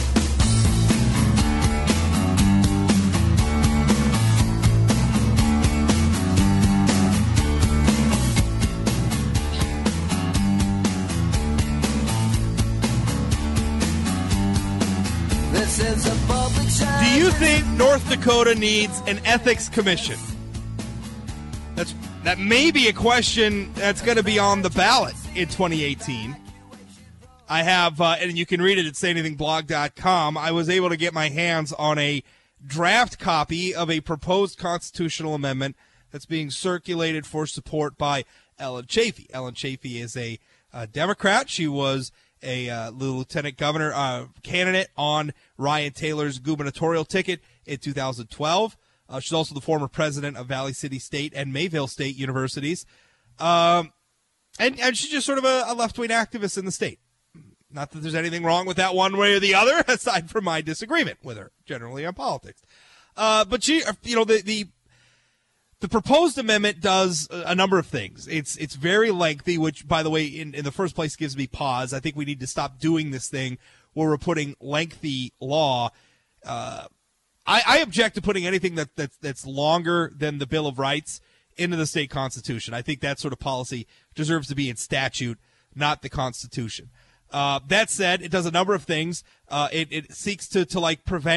Do you think North Dakota needs an ethics commission? That's that may be a question that's going to be on the ballot in twenty eighteen. I have, uh, and you can read it at say anything blog dot com. I was able to get my hands on a draft copy of a proposed constitutional amendment that's being circulated for support by Ellen Chafee. Ellen Chafee is a, a Democrat. She was a uh, lieutenant governor uh, candidate on Ryan Taylor's gubernatorial ticket in two thousand twelve. Uh, she's also the former president of Valley City State and Mayville State Universities. Um, and, and she's just sort of a, a left-wing activist in the state. Not that there's anything wrong with that one way or the other, aside from my disagreement with her generally on politics. Uh, but she, you know, the, the The proposed amendment does a number of things. It's it's very lengthy, which, by the way, in, in the first place gives me pause. I think we need to stop doing this thing where we're putting lengthy law. Uh, I, I object to putting anything that, that that's longer than the Bill of Rights into the state constitution. I think that sort of policy deserves to be in statute, not the Constitution. Uh, that said, it does a number of things. Uh, it, it seeks to, to like prevent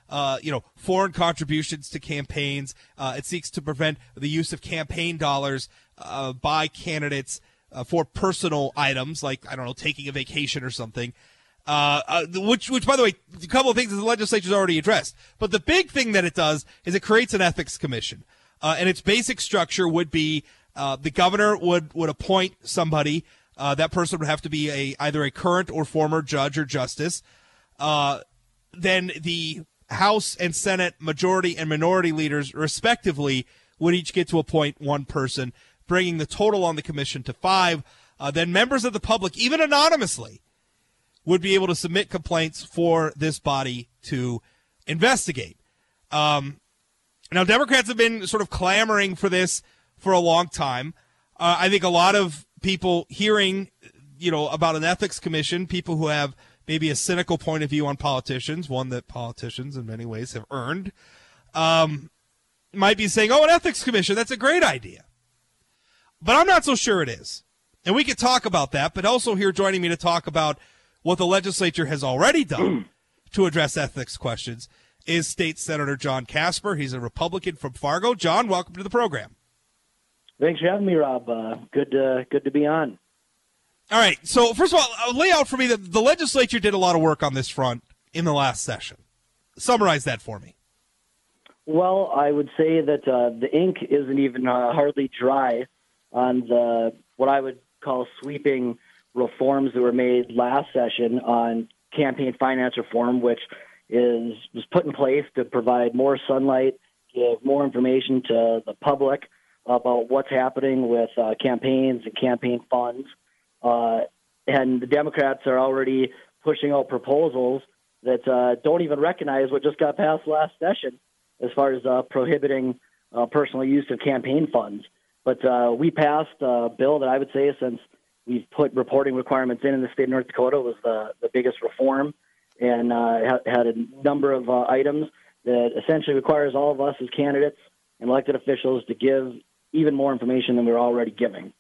uh, you know, foreign contributions to campaigns. Uh, it seeks to prevent the use of campaign dollars uh, by candidates uh, for personal items, like, I don't know, taking a vacation or something. Uh, uh, which, which, by the way, a couple of things that the legislature's already addressed. But the big thing that it does is it creates an ethics commission. Uh, and its basic structure would be uh, the governor would, would appoint somebody. Uh, that person would have to be a either a current or former judge or justice. Uh, then the House and Senate majority and minority leaders, respectively, would each get to appoint one person, bringing the total on the commission to five. Uh, then members of the public, even anonymously, would be able to submit complaints for this body to investigate. Um, now, Democrats have been sort of clamoring for this for a long time. Uh, I think a lot of people hearing, you know, about an ethics commission, people who have maybe a cynical point of view on politicians, one that politicians in many ways have earned, um, might be saying, oh, an ethics commission, that's a great idea. But I'm not so sure it is. And we could talk about that, but also here joining me to talk about what the legislature has already done to address ethics questions is State Senator John Casper. He's a Republican from Fargo. John, welcome to the program. Thanks for having me, Rob. Uh, good, uh, good to be on. All right. So first of all, uh, lay out for me that the legislature did a lot of work on this front in the last session. Summarize that for me. Well, I would say that uh, the ink isn't even uh, hardly dry on the what I would call sweeping reforms that were made last session on campaign finance reform, which is was put in place to provide more sunlight, give more information to the public about what's happening with uh, campaigns and campaign funds. Uh, and the Democrats are already pushing out proposals that uh, don't even recognize what just got passed last session as far as uh, prohibiting uh, personal use of campaign funds. But uh, we passed a bill that I would say, since we've put reporting requirements in in the state of North Dakota, was the, the biggest reform, and uh, had a number of uh, items that essentially requires all of us as candidates and elected officials to give even more information than we're already giving.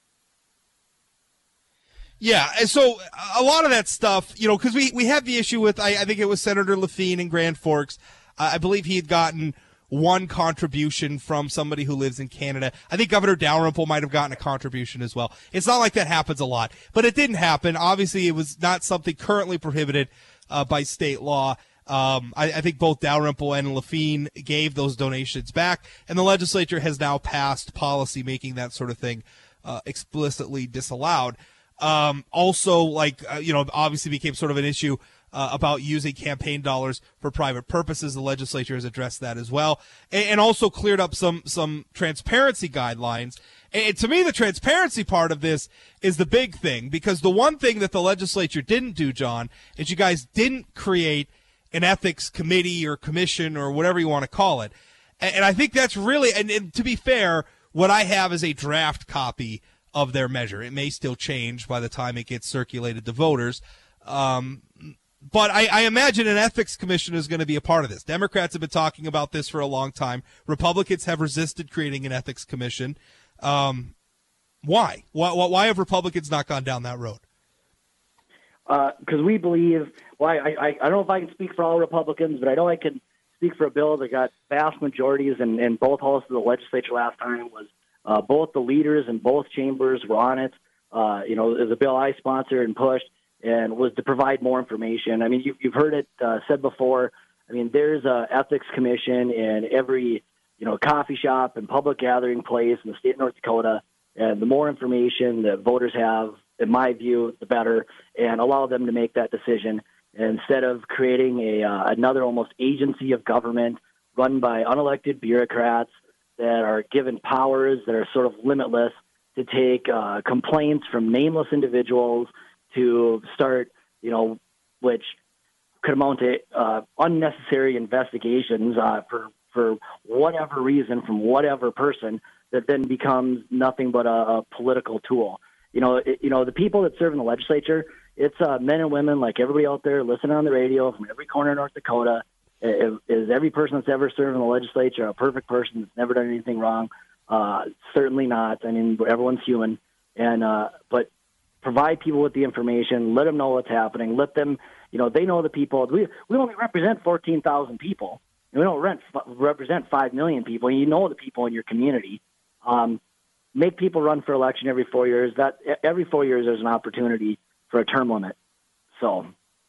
Yeah, and so a lot of that stuff, you know, because we, we had the issue with, I, I think it was Senator Lafine in Grand Forks. Uh, I believe he had gotten one contribution from somebody who lives in Canada. I think Governor Dalrymple might have gotten a contribution as well. It's not like that happens a lot, but it didn't happen. Obviously, it was not something currently prohibited uh, by state law. Um, I, I think both Dalrymple and Lafine gave those donations back, and the legislature has now passed policy making that sort of thing uh, explicitly disallowed. Um, also, like, uh, you know, obviously became sort of an issue uh, about using campaign dollars for private purposes. The legislature has addressed that as well, and, and also cleared up some some transparency guidelines. And to me, the transparency part of this is the big thing, because the one thing that the legislature didn't do, John, is you guys didn't create an ethics committee or commission or whatever you want to call it. And, and I think that's really, and, and to be fair, what I have is a draft copy of their measure. It may still change by the time it gets circulated to voters. Um, but I, I imagine an ethics commission is going to be a part of this. Democrats have been talking about this for a long time. Republicans have resisted creating an ethics commission. Um, why? why? Why have Republicans not gone down that road? Because uh, we believe, well, I, I, I don't know if I can speak for all Republicans, but I know I can speak for a bill that got vast majorities in, in both houses of the legislature last time. Was uh, both the leaders in both chambers were on it. Uh, you know, it was a bill I sponsored and pushed, and was to provide more information. I mean, you, you've heard it uh, said before. I mean, there's a ethics commission in every, you know, coffee shop and public gathering place in the state of North Dakota. And the more information that voters have, in my view, the better, and allow them to make that decision instead of creating a uh, another almost agency of government run by unelected bureaucrats that are given powers that are sort of limitless to take uh, complaints from nameless individuals to start, you know, which could amount to uh, unnecessary investigations uh, for for whatever reason from whatever person that then becomes nothing but a, a political tool. You know, it, you know, the people that serve in the legislature, it's uh, men and women like everybody out there listening on the radio from every corner of North Dakota. Is, is every person that's ever served in the legislature a perfect person that's never done anything wrong? Uh, certainly not. I mean, everyone's human. And uh, but provide people with the information, let them know what's happening, let them, you know, they know the people. We we only represent fourteen thousand people. We don't rent, represent five million people. You know the people in your community. Um, make people run for election every four years. That every four years there's an opportunity for a term limit. So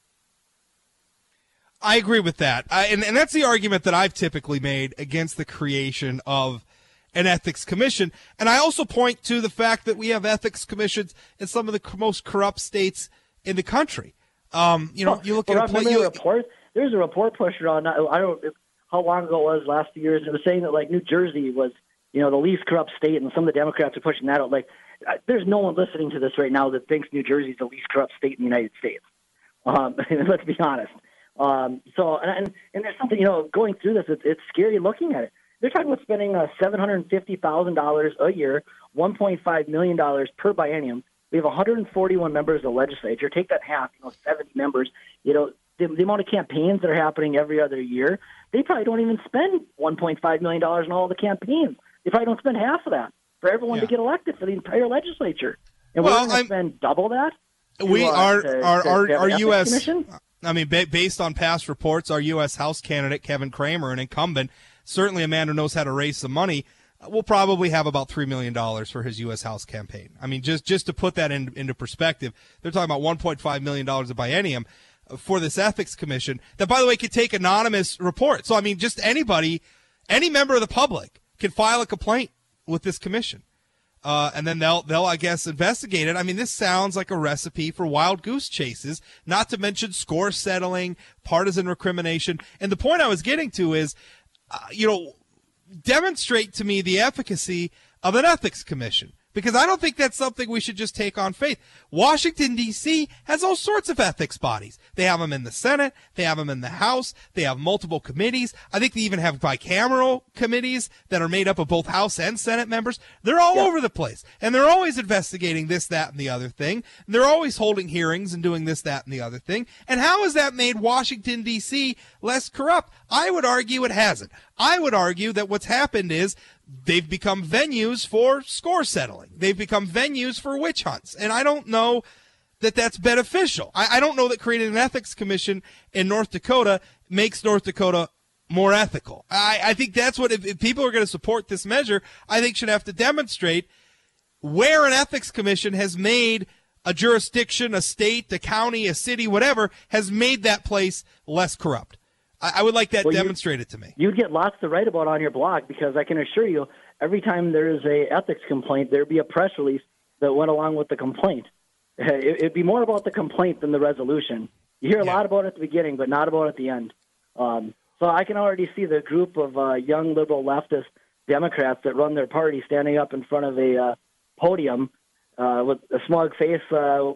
I agree with that. I, and, and that's the argument that I've typically made against the creation of an ethics commission. And I also point to the fact that we have ethics commissions in some of the most corrupt states in the country. Um, you know, well, you look well, at a, remember you, the report. There's a report pushed around. I don't know how long ago it was, last few years. It was saying that like New Jersey was, you know, the least corrupt state, and some of the Democrats are pushing that out. Like, there's no one listening to this right now that thinks New Jersey is the least corrupt state in the United States. Um, let's be honest. Um, so, and, and there's something, you know, going through this, it's, it's scary looking at it. They're talking about spending uh, seven hundred fifty thousand dollars a year, one point five million dollars per biennium. We have one hundred forty-one members of the legislature. Take that half, you know, seventy members. You know, the, the amount of campaigns that are happening every other year, they probably don't even spend one point five million dollars on all the campaigns. They probably don't spend half of that for everyone yeah. to get elected for the entire legislature. And well, we're going to spend double that? To, we uh, are, to, our, to, our, to our U S Commission? I mean, ba- based on past reports, our U S House candidate, Kevin Cramer, an incumbent, certainly a man who knows how to raise some money, will probably have about three million dollars for his U S House campaign. I mean, just, just to put that in, into perspective, they're talking about one point five million dollars a biennium for this ethics commission that, by the way, could take anonymous reports. So, I mean, just anybody, any member of the public can file a complaint with this commission. Uh, and then they'll, they'll, I guess, investigate it. I mean, this sounds like a recipe for wild goose chases, not to mention score settling, partisan recrimination. And the point I was getting to is, uh, you know, demonstrate to me the efficacy of an ethics commission, because I don't think that's something we should just take on faith. Washington, D C has all sorts of ethics bodies. They have them in the Senate. They have them in the House. They have multiple committees. I think they even have bicameral committees that are made up of both House and Senate members. They're all Yeah. over the place. And they're always investigating this, that, and the other thing. They're always holding hearings and doing this, that, and the other thing. And how has that made Washington, D C less corrupt? I would argue it hasn't. I would argue that what's happened is they've become venues for score settling. They've become venues for witch hunts. And I don't know that that's beneficial. I, I don't know that creating an ethics commission in North Dakota makes North Dakota more ethical. I, I think that's what, if, if people are going to support this measure, I think should have to demonstrate where an ethics commission has made a jurisdiction, a state, a county, a city, whatever, has made that place less corrupt. I, I would like that Well, you- demonstrated to me. You'd get lots to write about on your blog, because I can assure you, every time there is a ethics complaint, there'd be a press release that went along with the complaint. It, it'd be more about the complaint than the resolution. You hear a Yeah. lot about it at the beginning, but not about it at the end. Um, so I can already see the group of uh, young liberal leftist Democrats that run their party standing up in front of a uh, podium uh, with a smug face, uh,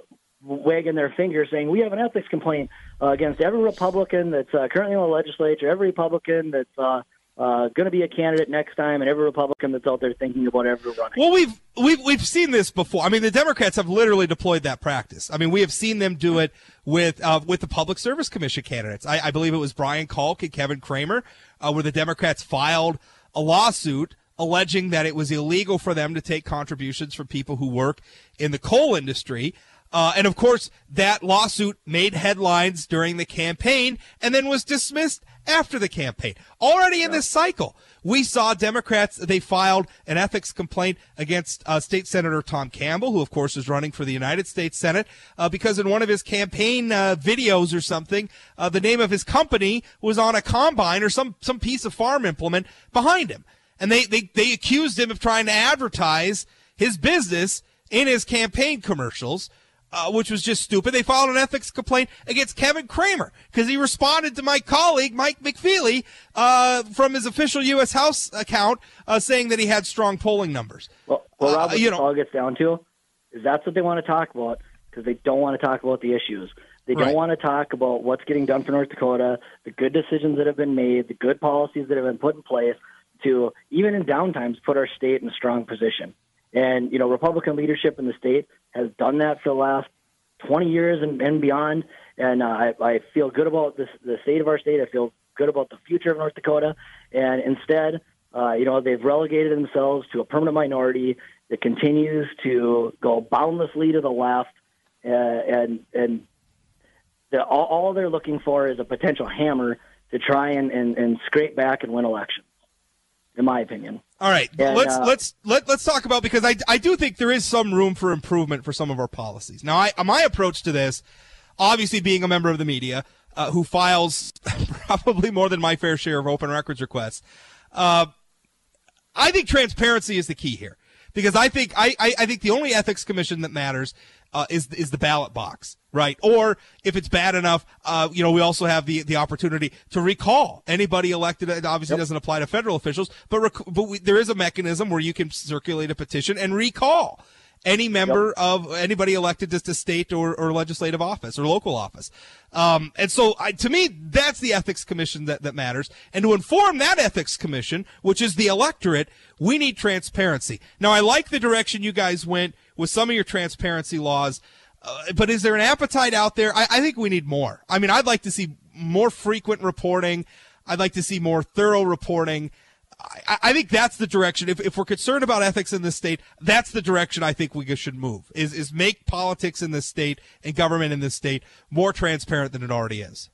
wagging their finger, saying, "We have an ethics complaint uh, against every Republican that's uh, currently in the legislature, every Republican that's uh, uh, going to be a candidate next time, and every Republican that's out there thinking about ever running." Well, we've we've we've seen this before. I mean, the Democrats have literally deployed that practice. I mean, we have seen them do it with uh, with the Public Service Commission candidates. I, I believe it was Brian Kalk and Kevin Cramer, uh, where the Democrats filed a lawsuit alleging that it was illegal for them to take contributions from people who work in the coal industry. Uh, and, of course, that lawsuit made headlines during the campaign and then was dismissed after the campaign. Already in this cycle, we saw Democrats, they filed an ethics complaint against uh, State Senator Tom Campbell, who, of course, is running for the United States Senate, uh, because in one of his campaign uh, videos or something, uh, the name of his company was on a combine or some, some piece of farm implement behind him. And they, they, they accused him of trying to advertise his business in his campaign commercials. Uh, which was just stupid. They filed an ethics complaint against Kevin Cramer because he responded to my colleague, Mike McFeely, uh, from his official U S House account, uh, saying that he had strong polling numbers. Well, well Uh, Rob, what you this know- all gets down to is that's what they want to talk about, because they don't want to talk about the issues. They don't Right. want to talk about what's getting done for North Dakota, the good decisions that have been made, the good policies that have been put in place to, even in downtimes, put our state in a strong position. And, you know, Republican leadership in the state has done that for the last twenty years and, and beyond. And uh, I, I feel good about this, the state of our state. I feel good about the future of North Dakota. And instead, uh, you know, they've relegated themselves to a permanent minority that continues to go boundlessly to the left. Uh, and and the, all, all they're looking for is a potential hammer to try and, and, and scrape back and win elections, in my opinion. All right, And, let's uh, let's let let's talk about, because I I do think there is some room for improvement for some of our policies. Now, I my approach to this, obviously being a member of the media uh, who files probably more than my fair share of open records requests, uh, I think transparency is the key here, because I think I I, I think the only ethics commission that matters uh, is is the ballot box. Right. Or if it's bad enough, uh, you know, we also have the, the opportunity to recall anybody elected. It obviously yep. doesn't apply to federal officials, but rec- but we, there is a mechanism where you can circulate a petition and recall any member yep. of anybody elected to, to state or, or legislative office or local office. Um, and so I, to me, that's the ethics commission that, that matters. And to inform that ethics commission, which is the electorate, we need transparency. Now, I like the direction you guys went with some of your transparency laws. Uh, but is there an appetite out there? I, I think we need more. I mean, I'd like to see more frequent reporting. I'd like to see more thorough reporting. I, I think that's the direction. If, if we're concerned about ethics in this state, that's the direction I think we should move, is, is make politics in this state and government in this state more transparent than it already is.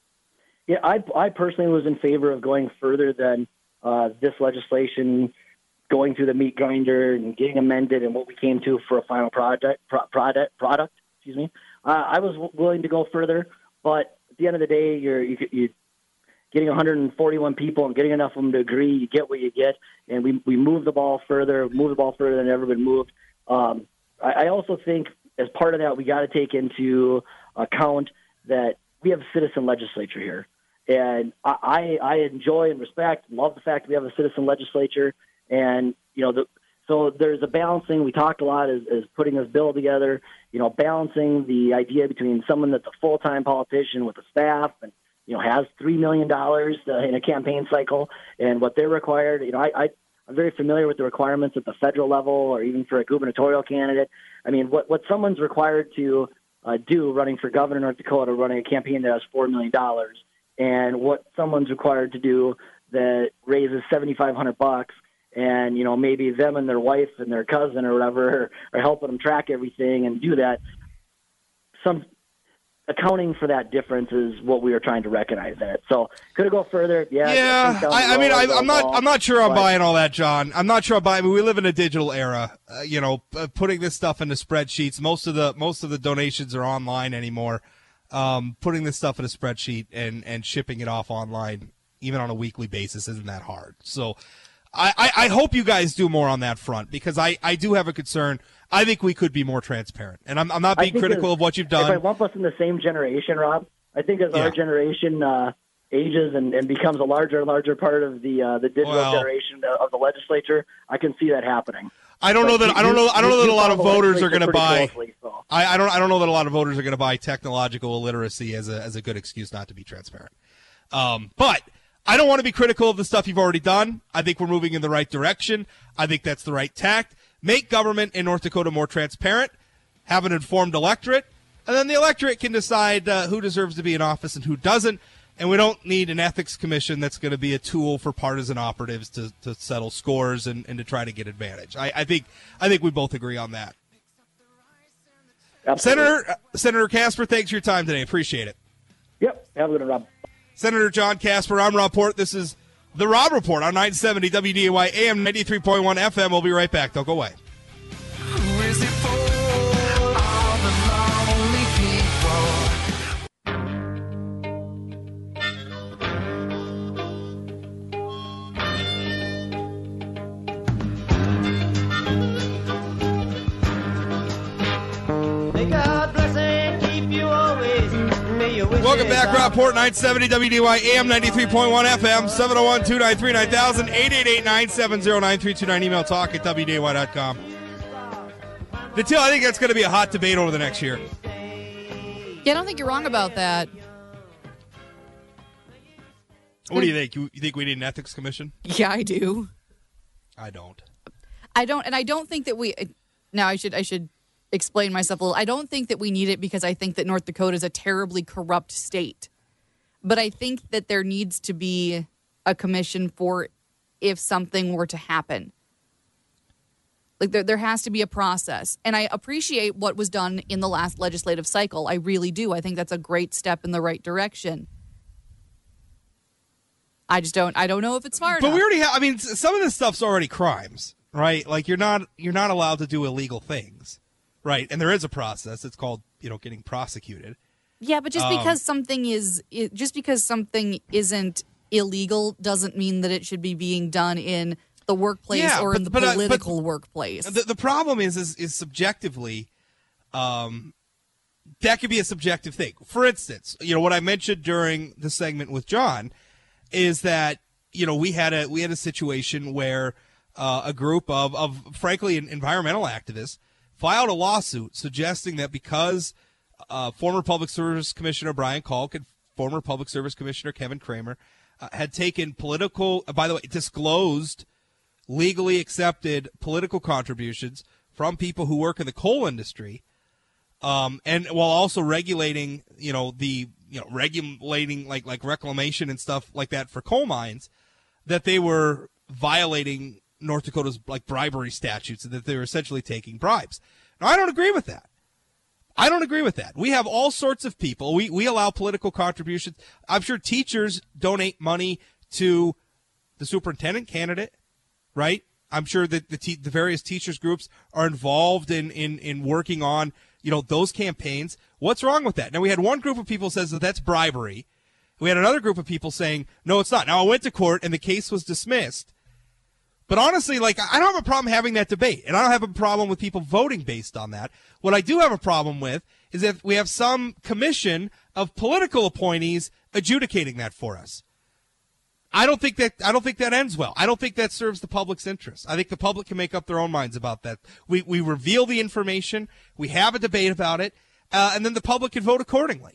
Yeah, I, I personally was in favor of going further than uh, this legislation, going through the meat grinder and getting amended and what we came to for a final project, pro- product, product, excuse me. Uh, I was w- willing to go further, but at the end of the day, you're, you, you're getting one hundred forty-one people and getting enough of them to agree, you get what you get, and we, we move the ball further, move the ball further than ever been moved. Um, I, I also think as part of that, we got to take into account that we have a citizen legislature here. And I, I enjoy and respect, love the fact that we have a citizen legislature. And, you know, the, so there's a balancing. We talked a lot as, as putting this bill together, you know, balancing the idea between someone that's a full-time politician with a staff and, you know, has three million dollars in a campaign cycle and what they're required. You know, I, I, I'm very familiar with the requirements at the federal level or even for a gubernatorial candidate. I mean, what, what someone's required to uh, do running for governor of North Dakota, running a campaign that has four million dollars, and what someone's required to do that raises seventy-five hundred bucks. And, you know, maybe them and their wife and their cousin or whatever are, are helping them track everything and do that. Some accounting for that difference is what we are trying to recognize in it. So could it go further? Yeah. Yeah. I, I mean, I, I'm not. I'm not sure I'm but, buying all that, John. I'm not sure I'm buying. I mean, we live in a digital era. Uh, you know, uh, putting this stuff into spreadsheets. Most of the most of the donations are online anymore. Um, putting this stuff in a spreadsheet and and shipping it off online, even on a weekly basis, isn't that hard. So. I, I, I hope you guys do more on that front, because I, I do have a concern. I think we could be more transparent. And I'm, I'm not being critical as, of what you've done. If I lump us in the same generation, Rob, I think as yeah. our generation uh, ages and, and becomes a larger and larger part of the uh, the digital well, generation of the legislature, I can see that happening. I don't but know that you, I don't know I don't you, know that a lot of voters are going to buy. Closely, so. I, I don't I don't know that a lot of voters are going to buy technological illiteracy as a as a good excuse not to be transparent. Um, but. I don't want to be critical of the stuff you've already done. I think we're moving in the right direction. I think that's the right tact. Make government in North Dakota more transparent, have an informed electorate, and then the electorate can decide uh, who deserves to be in office and who doesn't. And we don't need an ethics commission that's going to be a tool for partisan operatives to, to settle scores and, and to try to get advantage. I, I think I think we both agree on that. Absolutely. Senator uh, Senator Casper, thanks for your time today. Appreciate it. Yep. Have a good one, Rob. Senator John Casper, I'm Rob Port. This is The Rob Report on nine seventy W D A Y A M ninety-three point one F M. We'll be right back. Don't go away. Who is it for? All the lonely people. May God bless and keep you always. May your wishes Welcome back, Rob Port, nine seventy W D Y A M ninety-three point one F M, seven oh one, two nine three, nine thousand, eight eight eight, nine seven oh, nine three two nine, email talk at W D A Y dot com. Natil, I think that's going to be a hot debate over the next year. Yeah, I don't think you're wrong about that. What do you think? You, you think we need an ethics commission? Yeah, I do. I don't. I don't, and I don't think that we. Now, I should I should explain myself a little. I don't think that we need it because I think that North Dakota is a terribly corrupt state. But I think that there needs to be a commission for if something were to happen. Like there, there has to be a process. And I appreciate what was done in the last legislative cycle. I really do. I think that's a great step in the right direction. I just don't. I don't know if it's smart But enough. we already have. I mean, s- some of this stuff's already crimes, right? Like you're not you're not allowed to do illegal things, right? And there is a process. It's called you know getting prosecuted. Yeah, but just Um, because something is it, just because something isn't illegal doesn't mean that it should be being done in the workplace Yeah, or but- in the but, uh, but political workplace. The, the problem is, is is subjectively, um, that could be a subjective thing. For instance, you know what I mentioned during the segment with John is that you know we had a we had a situation where uh, a group of of frankly environmental activists filed a lawsuit suggesting that because uh, former Public Service Commissioner Brian Kalk and former Public Service Commissioner Kevin Kramer uh, had taken political, uh, by the way, disclosed legally accepted political contributions from people who work in the coal industry, um, and while also regulating, you know, the you know regulating like like reclamation and stuff like that for coal mines, that they were violating North Dakota's like bribery statutes and that they were essentially taking bribes. Now, I don't agree with that. I don't agree with that. We have all sorts of people. We we allow political contributions. I'm sure teachers donate money to the superintendent candidate, right? I'm sure that the te- the various teachers groups are involved in, in in working on, you know, those campaigns. What's wrong with that? Now, we had one group of people says that that's bribery. We had another group of people saying, no, it's not. Now, I went to court and the case was dismissed. But honestly, like, I don't have a problem having that debate, and I don't have a problem with people voting based on that. What I do have a problem with is if we have some commission of political appointees adjudicating that for us. I don't think that I don't think that ends well. I don't think that serves the public's interest. I think the public can make up their own minds about that. We we reveal the information, we have a debate about it, uh, and then the public can vote accordingly.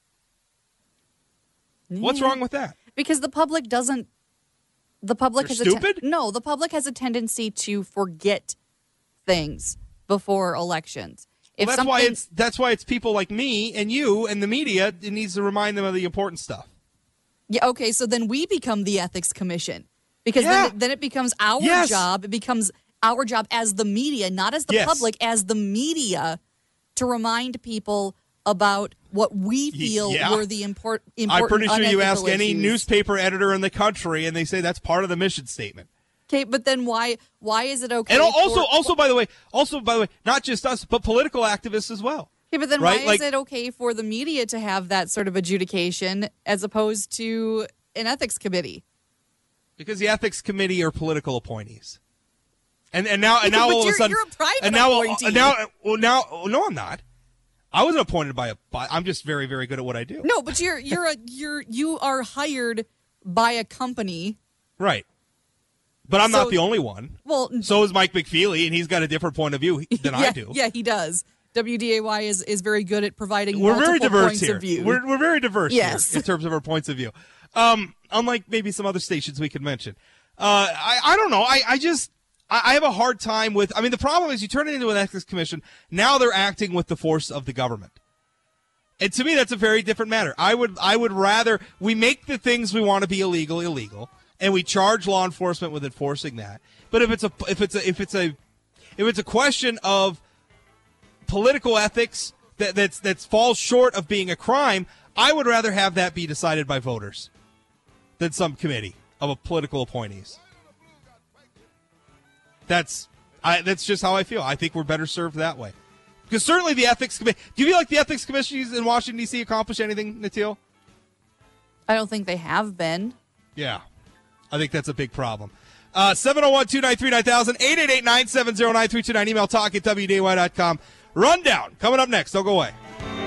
What's wrong with that? Because the public doesn't. The public They're has a ten- stupid? no. The public has a tendency to forget things before elections. If Well, that's why something- it's that's why it's people like me and you and the media. It needs to remind them of the important stuff. Yeah, okay, so then we become the ethics commission because Yeah. then, it, then it becomes our Yes. job. It becomes our job as the media, not as the Yes. public, as the media, to remind people about what we feel yeah. were the import, important. I'm pretty sure you ask unethical any issues. newspaper editor in the country, and they say that's part of the mission statement. Okay, but then why? Why is it okay? And al- also, for, also by the way, also by the way, not just us, but political activists as well. Okay, but then right? why Like- is it okay for the media to have that sort of adjudication as opposed to an ethics committee? Because the ethics committee are political appointees, and and now and Yeah, now but all of a you're- sudden, you're a private and now appointee. and now well now well, no, I'm not. I wasn't appointed by a. By, I'm just very very good at what I do. No, but you're you're a you're you are hired by a company. Right. But I'm So- not the only one. Well, So is Mike McFeely, and he's got a different point of view than yeah, I do. Yeah, he does. W D A Y is, is very good at providing We're multiple very diverse points here. of view. We're, we're very diverse Yes. here in terms of our points of view. Um, unlike maybe some other stations we could mention. Uh, I, I don't know. I, I just, I, I have a hard time with, I mean, the problem is you turn it into an ethics commission. Now they're acting with the force of the government. And to me, that's a very different matter. I would, I would rather, we make the things we want to be illegal, illegal, and we charge law enforcement with enforcing that. But if it's a, if it's a, if it's a, if it's a question of political ethics that that's that falls short of being a crime, I would rather have that be decided by voters than some committee of a political appointees. That's I that's just how I feel. I think we're better served that way. Because certainly the ethics committee. Do you feel like the ethics commissions in Washington D C accomplish anything, Natil? I don't think they have been. Yeah, I think that's a big problem. Uh, seven oh one, two nine three, nine thousand, eight eight eight, nine seven zero, nine three two nine. Email talk at W D A Y dot com. Rundown coming up next. Don't go away.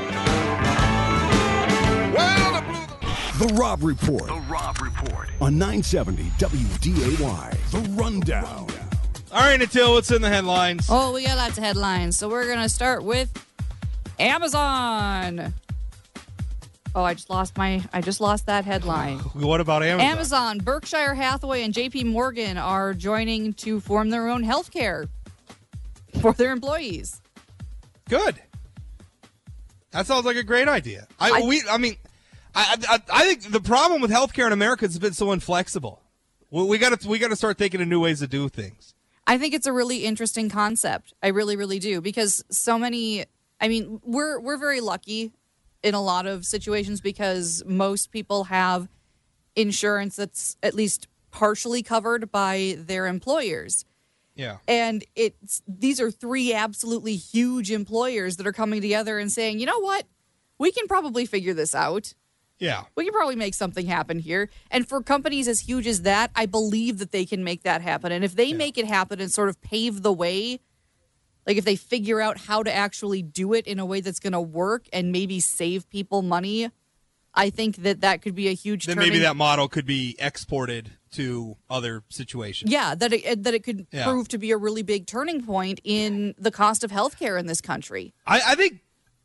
The Rob Report. The Rob Report. On nine seventy W D A Y. The Rundown. All right, Natil, what's in the headlines? Oh, we got lots of headlines. So we're going to start with Amazon. Oh, I just lost my, I just lost that headline. What about Amazon? Amazon, Berkshire Hathaway, and J P Morgan are joining to form their own healthcare for their employees. Good. That sounds like a great idea. I, I- we, I mean, I, I, I think the problem with healthcare in America is it's been so inflexible. We, we got to, we got to start thinking of new ways to do things. I think it's a really interesting concept. I really, really do, because so many. I mean, we're we're very lucky in a lot of situations because most people have insurance that's at least partially covered by their employers. Yeah. And it's these are three absolutely huge employers that are coming together and saying, you know what? We can probably figure this out. Yeah. We can probably make something happen here. And for companies as huge as that, I believe that they can make that happen. And if they Yeah. make it happen and sort of pave the way, like if they figure out how to actually do it in a way that's going to work and maybe save people money, I think that that could be a huge Then turning- maybe that model could be exported to other situations. Yeah, that it, that it could Yeah. prove to be a really big turning point in the cost of healthcare in this country. I, I think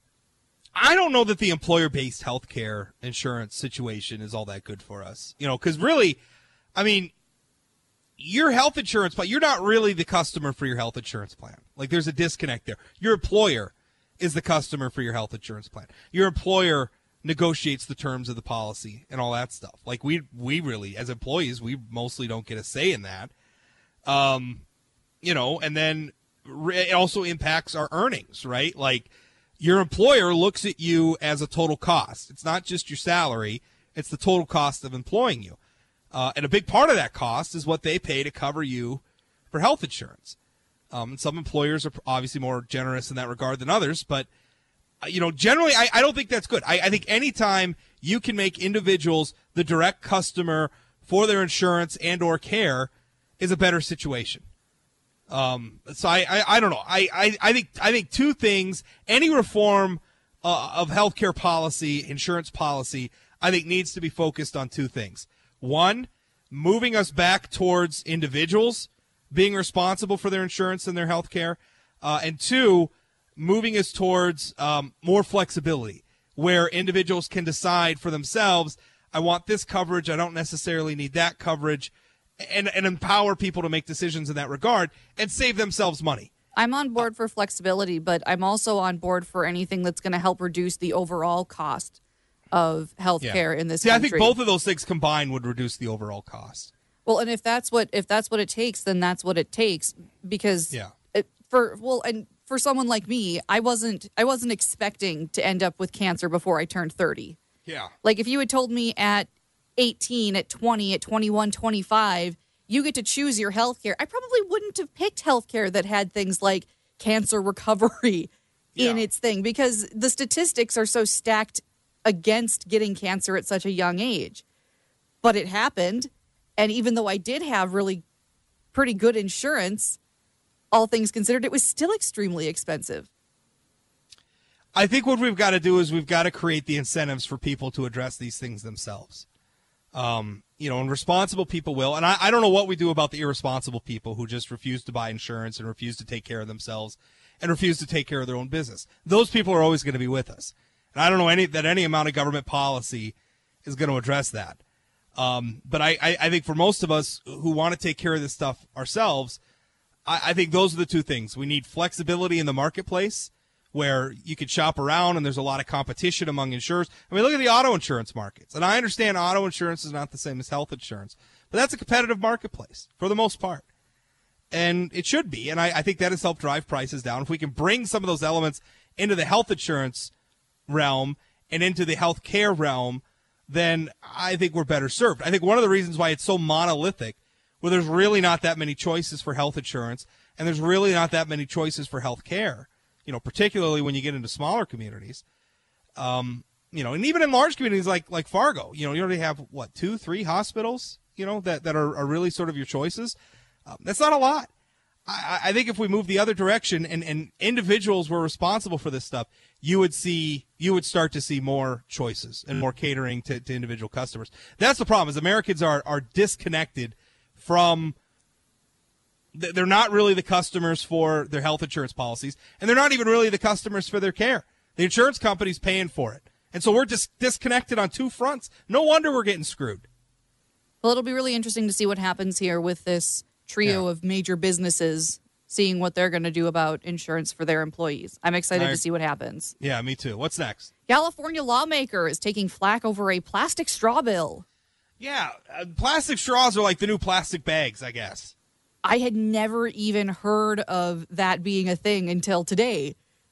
I don't know that the employer-based healthcare insurance situation is all that good for us. You know, because really, I mean, your health insurance plan, you're not really the customer for your health insurance plan. Like, there's a disconnect there. Your employer is the customer for your health insurance plan. Your employer negotiates the terms of the policy and all that stuff. Like, we we really, as employees, we mostly don't get a say in that. Um, you know, and then it also impacts our earnings, right? Like, your employer looks at you as a total cost. It's not just your salary. It's the total cost of employing you. Uh, and a big part of that cost is what they pay to cover you for health insurance. Um, and some employers are obviously more generous in that regard than others. But, uh, you know, generally, I, I don't think that's good. I, I think anytime you can make individuals the direct customer for their insurance and or care is a better situation. Um, so I, I, I don't know. I, I, I think I think two things. Any reform uh, of healthcare policy, insurance policy, I think needs to be focused on two things. One, moving us back towards individuals being responsible for their insurance and their healthcare, uh, and two, moving us towards um, more flexibility, where individuals can decide for themselves, I want this coverage, I don't necessarily need that coverage, and, and empower people to make decisions in that regard and save themselves money. I'm on board for flexibility, but I'm also on board for anything that's going to help reduce the overall cost of healthcare Yeah. in this See, country. I think both of those things combined would reduce the overall cost. Well, and if that's what if that's what it takes, then that's what it takes. Because Yeah. it, for well, and for someone like me, I wasn't I wasn't expecting to end up with cancer before I turned thirty. Yeah. Like if you had told me at eighteen, at twenty, at twenty-one, twenty-five, you get to choose your health care, I probably wouldn't have picked health care that had things like cancer recovery in Yeah. its thing, because the statistics are so stacked against getting cancer at such a young age. But it happened, and even though I did have really pretty good insurance, all things considered, it was still extremely expensive. I think what we've got to do is we've got to create the incentives for people to address these things themselves. Um, you know, and responsible people will. And I, I don't know what we do about the irresponsible people who just refuse to buy insurance and refuse to take care of themselves and refuse to take care of their own business. Those people are always going to be with us. And I don't know any that any amount of government policy is going to address that. Um, but I, I, I think for most of us who want to take care of this stuff ourselves, I, I think those are the two things. We need flexibility in the marketplace where you can shop around and there's a lot of competition among insurers. I mean, look at the auto insurance markets. And I understand auto insurance is not the same as health insurance, but that's a competitive marketplace for the most part. And it should be. And I, I think that has helped drive prices down. If we can bring some of those elements into the health insurance realm and into the health care realm, then I think we're better served. I think one of the reasons why it's so monolithic, where there's really not that many choices for health insurance and there's really not that many choices for health care, you know, particularly when you get into smaller communities, um, you know, and even in large communities like like Fargo, you know, you already have, what, two, three hospitals, you know, that, that are, are really sort of your choices. Um, that's not a lot. I, I think if we move the other direction and, and individuals were responsible for this stuff, you would see you would start to see more choices and more catering to, to individual customers. That's the problem, is Americans are are disconnected from they're not really the customers for their health insurance policies, and they're not even really the customers for their care. The insurance company's paying for it. And so we're just disconnected on two fronts. No wonder we're getting screwed. Well, it'll be really interesting to see what happens here with this trio Yeah. of major businesses, seeing what they're going to do about insurance for their employees. I'm excited I- to see what happens. Yeah, me too. What's next? California lawmaker is taking flack over a plastic straw bill. Yeah, uh, plastic straws are like the new plastic bags, I guess. I had never even heard of that being a thing until today.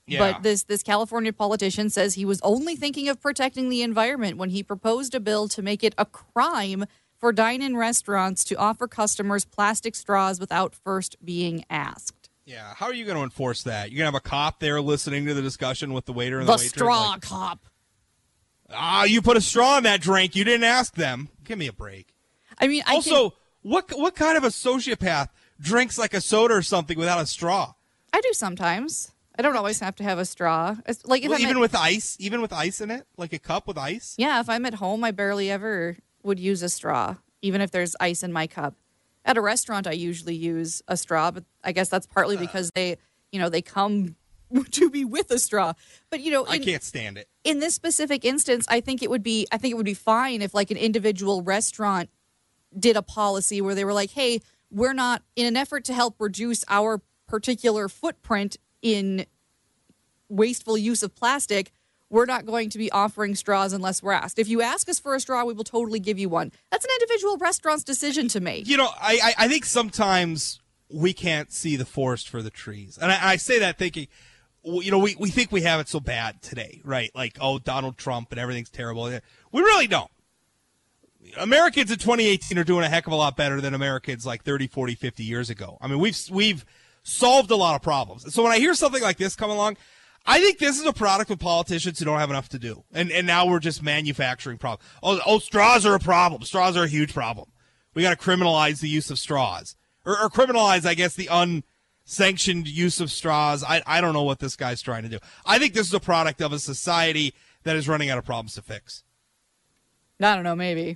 Yeah. But this this California politician says he was only thinking of protecting the environment when he proposed a bill to make it a crime for dine-in restaurants to offer customers plastic straws without first being asked. Yeah, how are you going to enforce that? You're going to have a cop there listening to the discussion with the waiter and The the waitress? straw like, cop. Ah, you put a straw in that drink. You didn't ask them. Give me a break. I mean, I Also, can, what what kind of a sociopath drinks like a soda or something without a straw? I do sometimes. I don't always have to have a straw. It's like if Well, I'm even at, with ice? Even with ice in it? Like a cup with ice? yeah, if I'm at home, I barely ever would use a straw, even if there's ice in my cup. At a restaurant, I usually use a straw, but I guess that's partly because they, you know, they come to be with a straw. But you know, I in, can't stand it. in this specific instance, I think it would be, I think it would be fine if like an individual restaurant did a policy where they were like, hey, we're not, in an effort to help reduce our particular footprint in wasteful use of plastic, we're not going to be offering straws unless we're asked. If you ask us for a straw, we will totally give you one. That's an individual restaurant's decision to make. You know, I, I, I think sometimes we can't see the forest for the trees. And I, I say that thinking, well, you know, we, we think we have it so bad today, right? Like, oh, Donald Trump and everything's terrible. We really don't. Americans in twenty eighteen are doing a heck of a lot better than Americans like thirty, forty, fifty years ago. I mean, we've we've solved a lot of problems. So when I hear something like this come along, I think this is a product of politicians who don't have enough to do. And and now we're just manufacturing problems. Oh, oh, straws are a problem. Straws are a huge problem. We got to criminalize the use of straws. Or, or criminalize, I guess, the unsanctioned use of straws. I, I don't know what this guy's trying to do. I think this is a product of a society that is running out of problems to fix. I don't know, maybe.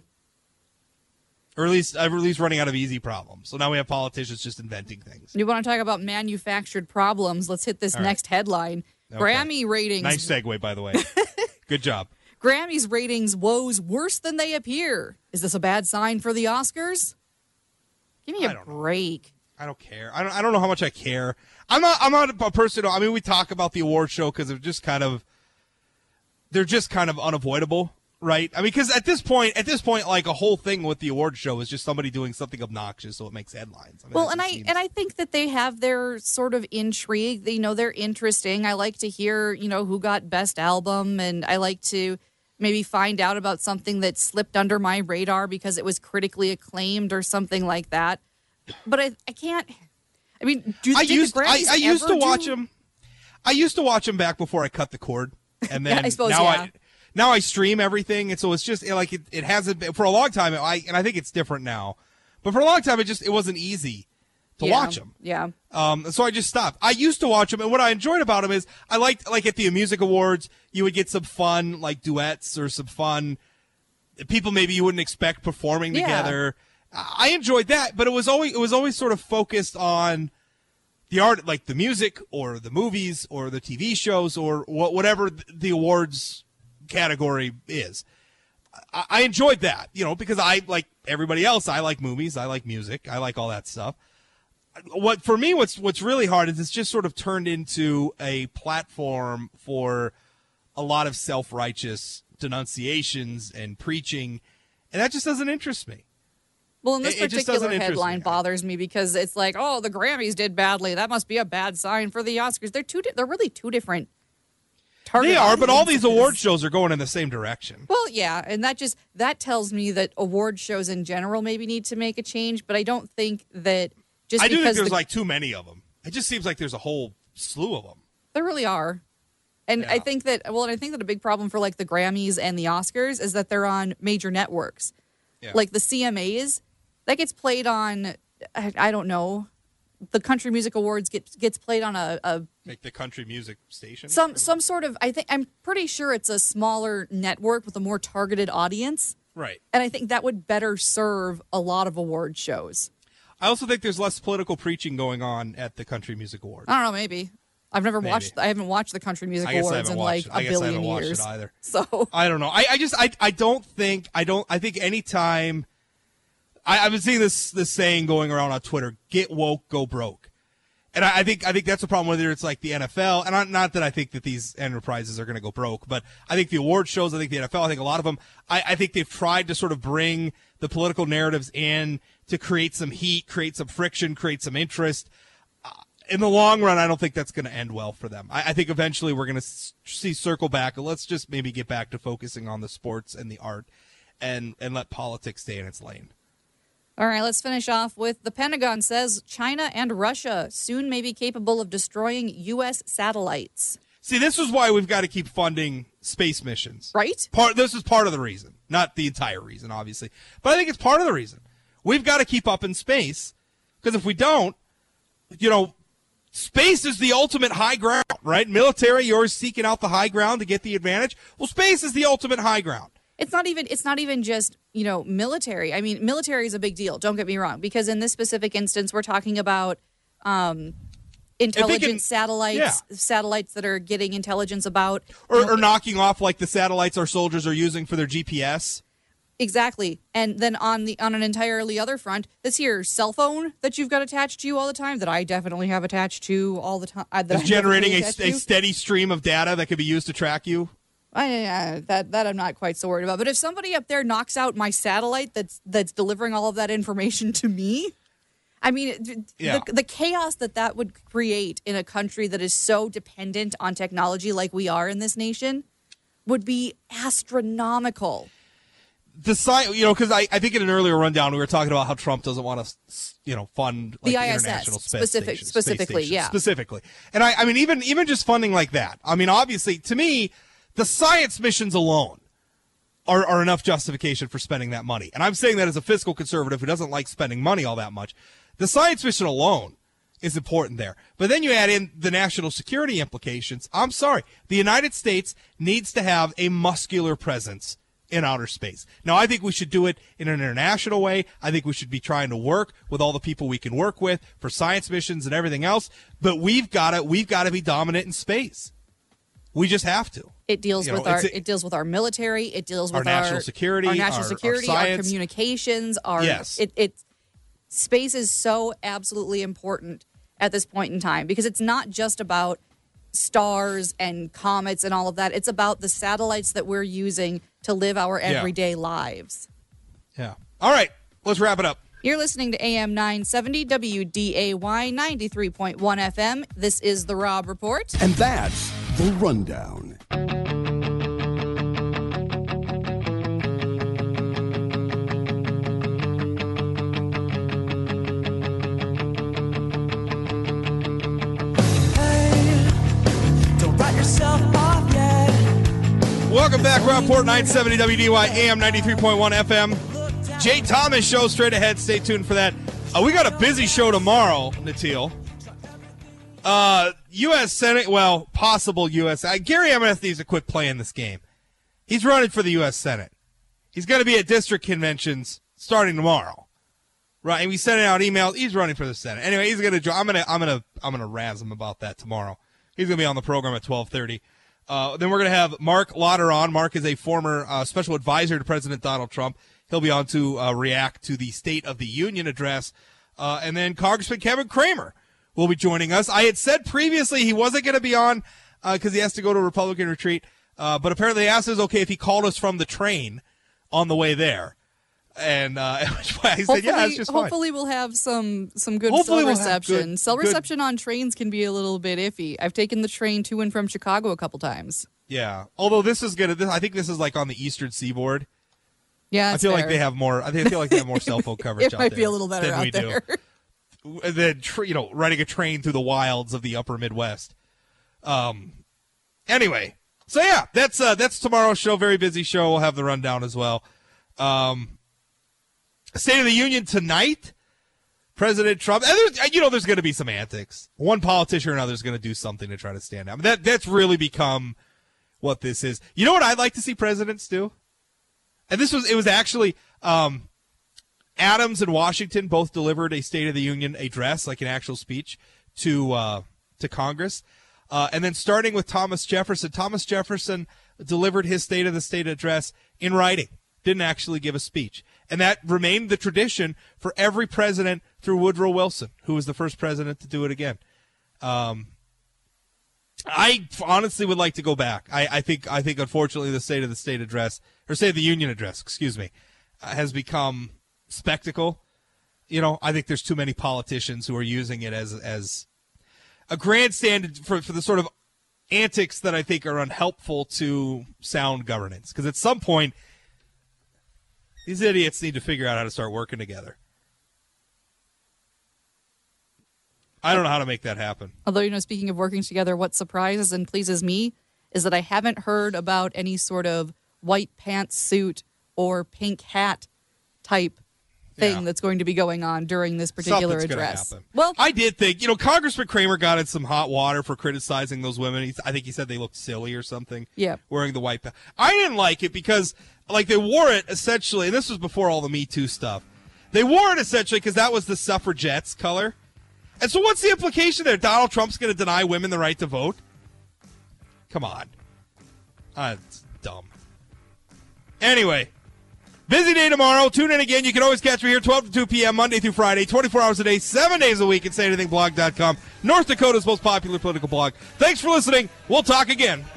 Or at least, or at least running out of easy problems. So now we have politicians just inventing things. You want to talk about manufactured problems? Let's hit this All right. next headline. Okay. Grammy ratings. Nice segue, by the way. Good job. Grammys ratings woes worse than they appear. Is this a bad sign for the Oscars? Give me I a don't know. break. I don't care. I don't. I don't know how much I care. I'm not. I'm not a person. I mean, we talk about the award show because they're just kind of. They're just kind of unavoidable, right? I mean, because at this point, at this point, like a whole thing with the award show is just somebody doing something obnoxious, so it makes headlines. I mean, Well, that and just I seems- and I think that they have their sort of intrigue. They, you know, they're interesting. I like to hear, you know, who got best album, and I like to maybe find out about something that slipped under my radar because it was critically acclaimed or something like that. But I, I can't. I mean, do I did used. the I, Grammys I used ever to watch do- them. I used to watch them back before I cut the cord, and then I suppose, now yeah. I now I stream everything, and so it's just like it. It hasn't been for a long time. I and I think it's different now, but for a long time it just it wasn't easy to Yeah, watch them. Yeah. Um, so I just stopped. I used to watch them, and what I enjoyed about them is I liked, like at the music awards, you would get some fun, like duets or some fun people maybe you wouldn't expect performing Yeah. together. I enjoyed that, but it was always it was always sort of focused on the art, like the music or the movies or the T V shows or wh- whatever the awards category is. I, I enjoyed that, you know, because I, like everybody else, I like movies, I like music, I like all that stuff. What for me, what's what's really hard is it's just sort of turned into a platform for a lot of self-righteous denunciations and preaching, and that just doesn't interest me. Well, and this It- it just particular doesn't interest headline me. bothers me because it's like, oh, the Grammys did badly. That must be a bad sign for the Oscars. They're two. Di- they're really two different. Target They are, but all these audiences. award shows are going in the same direction. Well, yeah, and that just that tells me that award shows in general maybe need to make a change. But I don't think that just I do think because there's the- like too many of them. It just seems like there's a whole slew of them. there really are. And I Yeah. think that well, and I think that a big problem for like the Grammys and the Oscars is that they're on major networks, Yeah. like the C M As. That gets played on. I, I don't know. The Country Music Awards gets gets played on a, a Like the country music station. some some sort of. I think I'm pretty sure it's a smaller network with a more targeted audience, Right. and I think that would better serve a lot of award shows. I also think there's less political preaching going on at the Country Music Awards. I don't know. Maybe I've never Maybe. watched. I haven't watched the Country Music I guess I Awards haven't in watched like it. I a guess I billion haven't watched years. it either. So I don't know. I, I just I, I don't think I don't I think anytime I, I've been seeing this this saying going around on Twitter, get woke, go broke. And I, I think I think that's a problem whether it's like the N F L, and I, not that I think that these enterprises are going to go broke, but I think the award shows, I think the N F L, I think a lot of them, I, I think they've tried to sort of bring the political narratives in to create some heat, create some friction, create some interest. Uh, in the long run, I don't think that's going to end well for them. I, I think eventually we're going to see circle back. Let's just maybe get back to focusing on the sports and the art, and and let politics stay in its lane. All right, let's finish off with the Pentagon says China and Russia soon may be capable of destroying U S satellites. See, this is why we've got to keep funding space missions. Right? Part. This is part of the reason, not the entire reason, obviously. But I think it's part of the reason. We've got to keep up in space, because if we don't, you know, space is the ultimate high ground, right? Military, you're seeking out the high ground to get the advantage. Well, space is the ultimate high ground. It's not even it's not even just, you know, military. I mean, military is a big deal, don't get me wrong, because in this specific instance we're talking about um, intelligence can, satellites, yeah. satellites that are getting intelligence about or, you know, or knocking off like the satellites our soldiers are using for their G P S. Exactly. And then on the on an entirely other front, this here cell phone that you've got attached to you all the time, that I definitely have attached to all the time. Uh, that It's I generating a, definitely attach a to. steady stream of data that could be used to track you. I, uh, that that I'm not quite so worried about. But if somebody up there knocks out my satellite that's that's delivering all of that information to me, I mean, th- Yeah. the, the chaos that that would create in a country that is so dependent on technology like we are in this nation would be astronomical. The sci- you know, because I, I think in an earlier rundown we were talking about how Trump doesn't want to, you know, fund like, The I S S, international space specific- stations, specifically, space stations, yeah. specifically. And I, I mean, even even just funding like that. I mean, obviously, to me, the science missions alone are, are enough justification for spending that money. And I'm saying that as a fiscal conservative who doesn't like spending money all that much. The science mission alone is important there. But then you add in the national security implications. I'm sorry. The United States needs to have a muscular presence in outer space. Now, I think we should do it in an international way. I think we should be trying to work with all the people we can work with for science missions and everything else. But we've got to we've got to be dominant in space. We just have to. It deals You know, with our it's a- it deals with our military. It deals Our with national security, our national our- our security, our, science. communications. Our Yes. it, it space is so absolutely important at this point in time, because it's not just about stars and comets and all of that. It's about the satellites that we're using to live our Yeah. everyday lives. Yeah. All right. Let's wrap it up. You're listening to A M nine seventy W D A Y ninety-three point one F M. This is the Rob Report. And that's The Rundown. Welcome back, Rockport nine seventy W D Y A M ninety-three point one F M. Jay Thomas show straight ahead. Stay tuned for that. Uh, we got a busy show tomorrow, Natil. Uh, U S Senate, well, possible U S Uh, Gary Emmett needs a quick play in this game. He's running for the U S Senate. He's going to be at district conventions starting tomorrow, right? And we sending out emails. He's running for the Senate. Anyway, he's going to. I'm going to. I'm going to. I'm going to razz him about that tomorrow. He's going to be on the program at twelve thirty. Uh, then we're going to have Mark Lauder on. Mark is a former uh, special advisor to President Donald Trump. He'll be on to uh, react to the State of the Union address. Uh, and then Congressman Kevin Cramer will be joining us. I had said previously he wasn't going to be on because uh, he has to go to a Republican retreat. Uh, but apparently they asked us okay if he called us from the train on the way there. And uh, I said, yeah, it's just fine. Hopefully we'll have some some good Hopefully cell we'll have reception. good- cell good- reception on trains can be a little bit iffy. I've taken the train to and from Chicago a couple times. Yeah. Although this is going to, I think this is like on the Eastern Seaboard. Yeah, I it's feel like fair. they have more, I think I feel like they have more cell phone coverage It out might there be a little better than out we there. do. Than, tr- you know, riding a train through the wilds of the upper Midwest. Um, anyway, so yeah, that's uh, that's tomorrow's show. Very busy show. We'll have the rundown as well. Um, State of the Union tonight. President Trump. And there's, you know, there's going to be some antics. One politician or another is going to do something to try to stand out. I mean, that that's really become what this is. You know what I'd like to see presidents do? And this was it was actually. Um, Adams and Washington both delivered a State of the Union address, like an actual speech, to uh, to Congress. Uh, and then starting with Thomas Jefferson, Thomas Jefferson delivered his State of the State address in writing, didn't actually give a speech. And that remained the tradition for every president through Woodrow Wilson, who was the first president to do it again. Um, I honestly would like to go back. I, I think, I think, unfortunately, the State of the State address, or State of the Union address, excuse me, uh, has become spectacle. You know, I think there's too many politicians who are using it as as a grandstand for, for the sort of antics that I think are unhelpful to sound governance. Because at some point, these idiots need to figure out how to start working together. I don't know how to make that happen. Although, you know, speaking of working together, what surprises and pleases me is that I haven't heard about any sort of white pantsuit or pink hat type thing Yeah. that's going to be going on during this particular Something's gonna address. happen. Well, I did think, you know, Congressman Kramer got in some hot water for criticizing those women. He, I think he said they looked silly or something. Yeah. Wearing the white. Pa- I didn't like it because, like, they wore it essentially, and this was before all the Me Too stuff. They wore it essentially because that was the suffragettes' color. And so what's the implication there? Donald Trump's going to deny women the right to vote? Come on. That's dumb. Anyway, busy day tomorrow. Tune in again. You can always catch me here twelve to two p.m. Monday through Friday, twenty-four hours a day, seven days a week at say anything blog dot com, North Dakota's most popular political blog. Thanks for listening. We'll talk again.